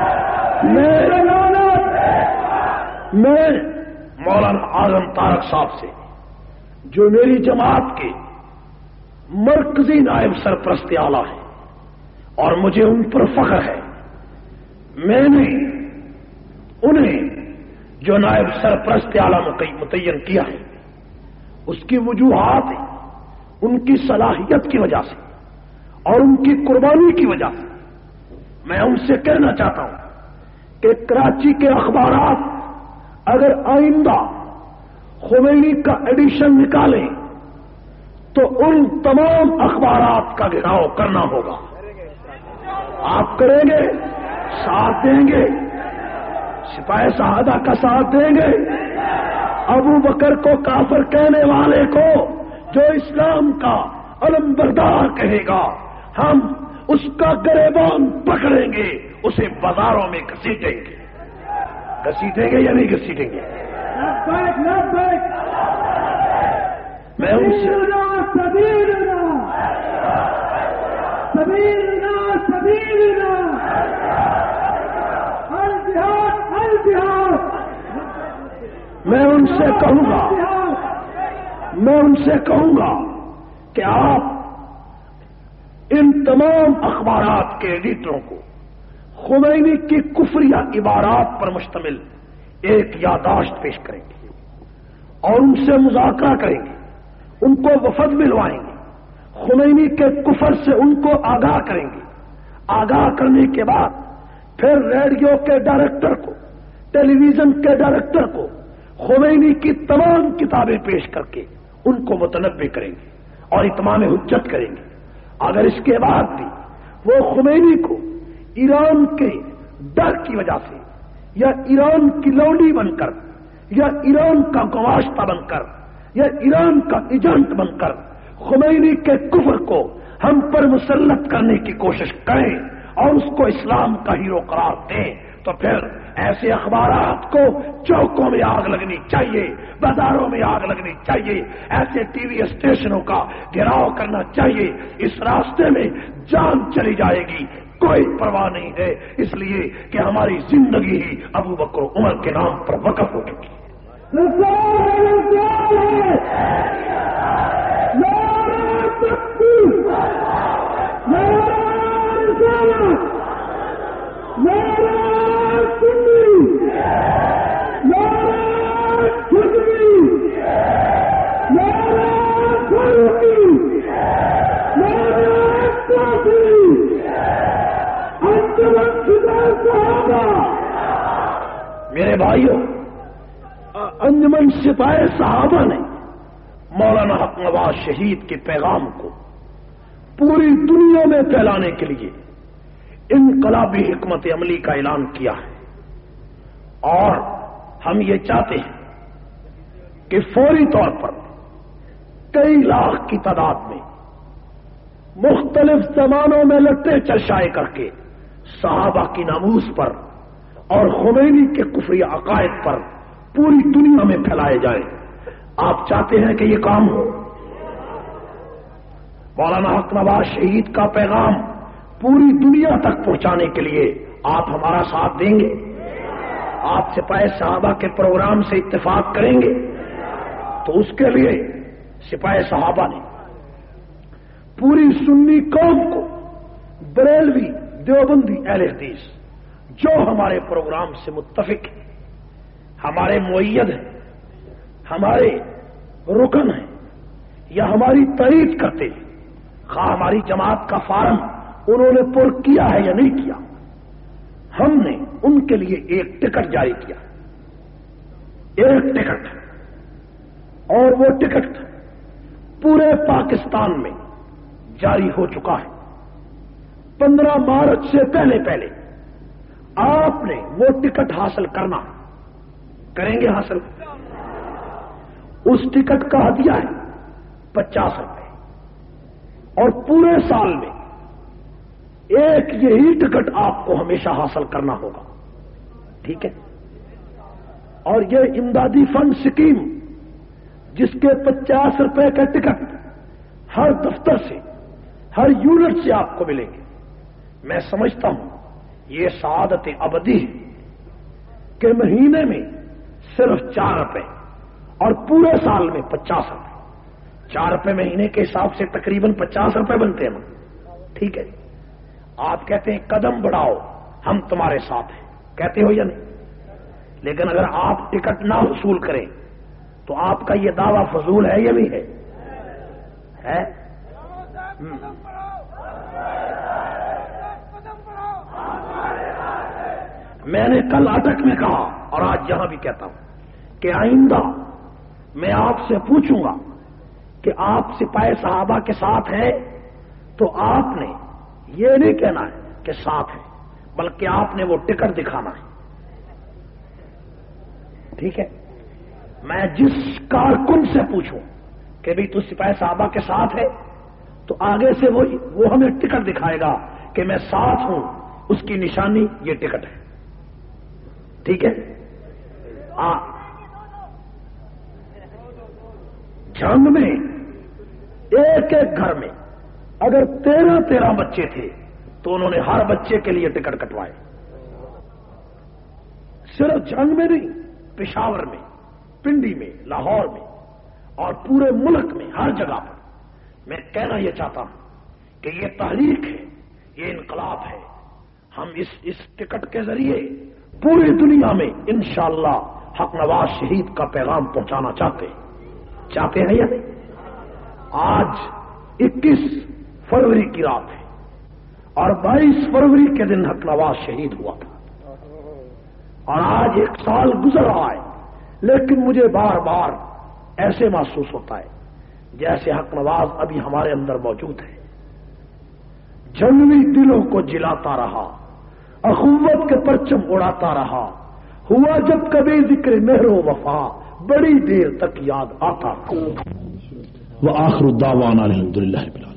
میں مولانا اعظم طارق صاحب سے, جو میری جماعت کے مرکزی نائب سرپرست اعلیٰ ہیں اور مجھے ان پر فخر ہے, میں نے انہیں جو نائب سرپرست اعلیٰ متعین کیا ہے اس کی وجوہات ان کی صلاحیت کی وجہ سے اور ان کی قربانی کی وجہ سے. میں ان سے کہنا چاہتا ہوں کہ کراچی کے اخبارات اگر آئندہ خمینی کا ایڈیشن نکالیں تو ان تمام اخبارات کا گھیراؤ کرنا ہوگا. آپ کریں گے, ساتھ دیں گے, سپاہی صحابہ کا ساتھ دیں گے. ابو بکر کو کافر کہنے والے کو جو اسلام کا علم بردار کہے گا, ہم اس کا گریبان پکڑیں گے, اسے بازاروں میں گھسیٹیں گے. گھسیٹیں گے یا نہیں گھسیٹیں گے؟ میں ان سے میں ان سے کہوں گا کہ آپ ان تمام اخبارات کے ایڈیٹروں کو خمینی کی کفریہ عبارات پر مشتمل ایک یادداشت پیش کریں گے اور ان سے مذاکرہ کریں گے, ان کو وفد ملوائیں گے, خمینی کے کفر سے ان کو آگاہ کریں گے. آگاہ کرنے کے بعد پھر ریڈیو کے ڈائریکٹر کو, ٹیلی ویژن کے ڈائریکٹر کو خمینی کی تمام کتابیں پیش کر کے ان کو متنبع کریں گے اور اتمام حجت کریں گے. اگر اس کے بعد بھی وہ خمینی کو ایران کے ڈر کی وجہ سے یا ایران کی لونڈی بن کر یا ایران کا گواشتہ بن کر یا ایران کا ایجنٹ بن کر خمینی کے کفر کو ہم پر مسلط کرنے کی کوشش کریں اور اس کو اسلام کا ہیرو قرار دیں، تو پھر ایسے اخبارات کو چوکوں میں آگ لگنی چاہیے، بازاروں میں آگ لگنی چاہیے، ایسے ٹی وی اسٹیشنوں کا گھیراؤ کرنا چاہیے۔ اس راستے میں جان چلی جائے گی، کوئی پرواہ نہیں ہے، اس لیے کہ ہماری زندگی ہی ابو بکر و عمر کے نام پر وقف ہو چکی ہے۔ میرے بھائیوں، انجمن سپاہی صحابہ نے مولانا حق نواز شہید کے پیغام کو پوری دنیا میں پھیلانے کے لیے انقلابی حکمت عملی کا اعلان کیا ہے، اور ہم یہ چاہتے ہیں کہ فوری طور پر کئی لاکھ کی تعداد میں مختلف زمانوں میں لٹے چرچائے کر کے صحابہ کی ناموس پر اور خمینی کے کفری عقائد پر پوری دنیا میں پھیلائے جائے۔ آپ چاہتے ہیں کہ یہ کام ہو؟ مولانا حق نواز شہید کا پیغام پوری دنیا تک پہنچانے کے لیے آپ ہمارا ساتھ دیں گے؟ آپ سپاہی صحابہ کے پروگرام سے اتفاق کریں گے؟ تو اس کے لیے سپاہی صحابہ نے پوری سنی قوم کو، بریلوی، دیوبندی، اہل حدیث جو ہمارے پروگرام سے متفق ہیں، ہمارے مؤید ہیں، ہمارے رکن ہیں یا ہماری تائید کرتے ہیں، خواہ ہماری جماعت کا فارم انہوں نے پر کیا ہے یا نہیں کیا، ہم نے ان کے لیے ایک ٹکٹ جاری کیا، ایک ٹکٹ، اور وہ ٹکٹ پورے پاکستان میں جاری ہو چکا ہے۔ 15 مارچ سے پہلے آپ نے وہ ٹکٹ حاصل کرنا، کریں گے حاصل؟ اس ٹکٹ کا ہدیہ ہے 50 روپے، اور پورے سال میں ایک یہی ٹکٹ آپ کو ہمیشہ حاصل کرنا ہوگا، ٹھیک ہے؟ اور یہ امدادی فنڈ سکیم جس کے 50 روپے کا ٹکٹ ہر دفتر سے، ہر یونٹ سے آپ کو ملیں گے، میں سمجھتا ہوں یہ سعادت ابدی ہے کہ مہینے میں صرف 4 روپے اور پورے سال میں 50 روپے، 4 روپے مہینے کے حساب سے تقریباً 50 روپے بنتے ہیں، ٹھیک ہے؟ آپ کہتے ہیں قدم بڑھاؤ ہم تمہارے ساتھ ہیں، کہتے ہو یا نہیں؟ لیکن اگر آپ ٹکٹ نہ وصول کریں تو آپ کا یہ دعویٰ فضول ہے یا نہیں ہے؟ میں نے کل اٹک میں کہا اور آج یہاں بھی کہتا ہوں کہ آئندہ میں آپ سے پوچھوں گا کہ آپ سپاہی صحابہ کے ساتھ ہیں، تو آپ نے یہ نہیں کہنا ہے کہ ساتھ ہے، بلکہ آپ نے وہ ٹکٹ دکھانا ہے، ٹھیک ہے؟ میں جس کارکن سے پوچھوں کہ بھئی تو سپاہی صحابہ کے ساتھ ہے، تو آگے سے وہ ہمیں ٹکٹ دکھائے گا کہ میں ساتھ ہوں، اس کی نشانی یہ ٹکٹ ہے، ٹھیک ہے؟ جنگ میں ایک ایک گھر میں اگر 13 بچے تھے تو انہوں نے ہر بچے کے لیے ٹکٹ کٹوائے، صرف جنگ میں نہیں، پشاور میں، پنڈی میں، لاہور میں اور پورے ملک میں ہر جگہ پر۔ میں کہنا یہ چاہتا ہوں کہ یہ تحریک ہے، یہ انقلاب ہے، ہم اس ٹکٹ کے ذریعے پوری دنیا میں انشاءاللہ حق نواز شہید کا پیغام پہنچانا چاہتے ہیں یا نہیں؟ آج 21 فروری کی رات ہے اور 22 فروری کے دن حق نواز شہید ہوا تھا، اور آج 1 سال گزر رہا ہے، لیکن مجھے بار بار ایسے محسوس ہوتا ہے جیسے حق نواز ابھی ہمارے اندر موجود ہے، جنگی دلوں کو جلاتا رہا، اخوت کے پرچم اڑاتا رہا، ہوا جب کبھی ذکر مہر و وفا بڑی دیر تک یاد آتا۔ وآخر الدعوانا الحمدللہ رب العالمین۔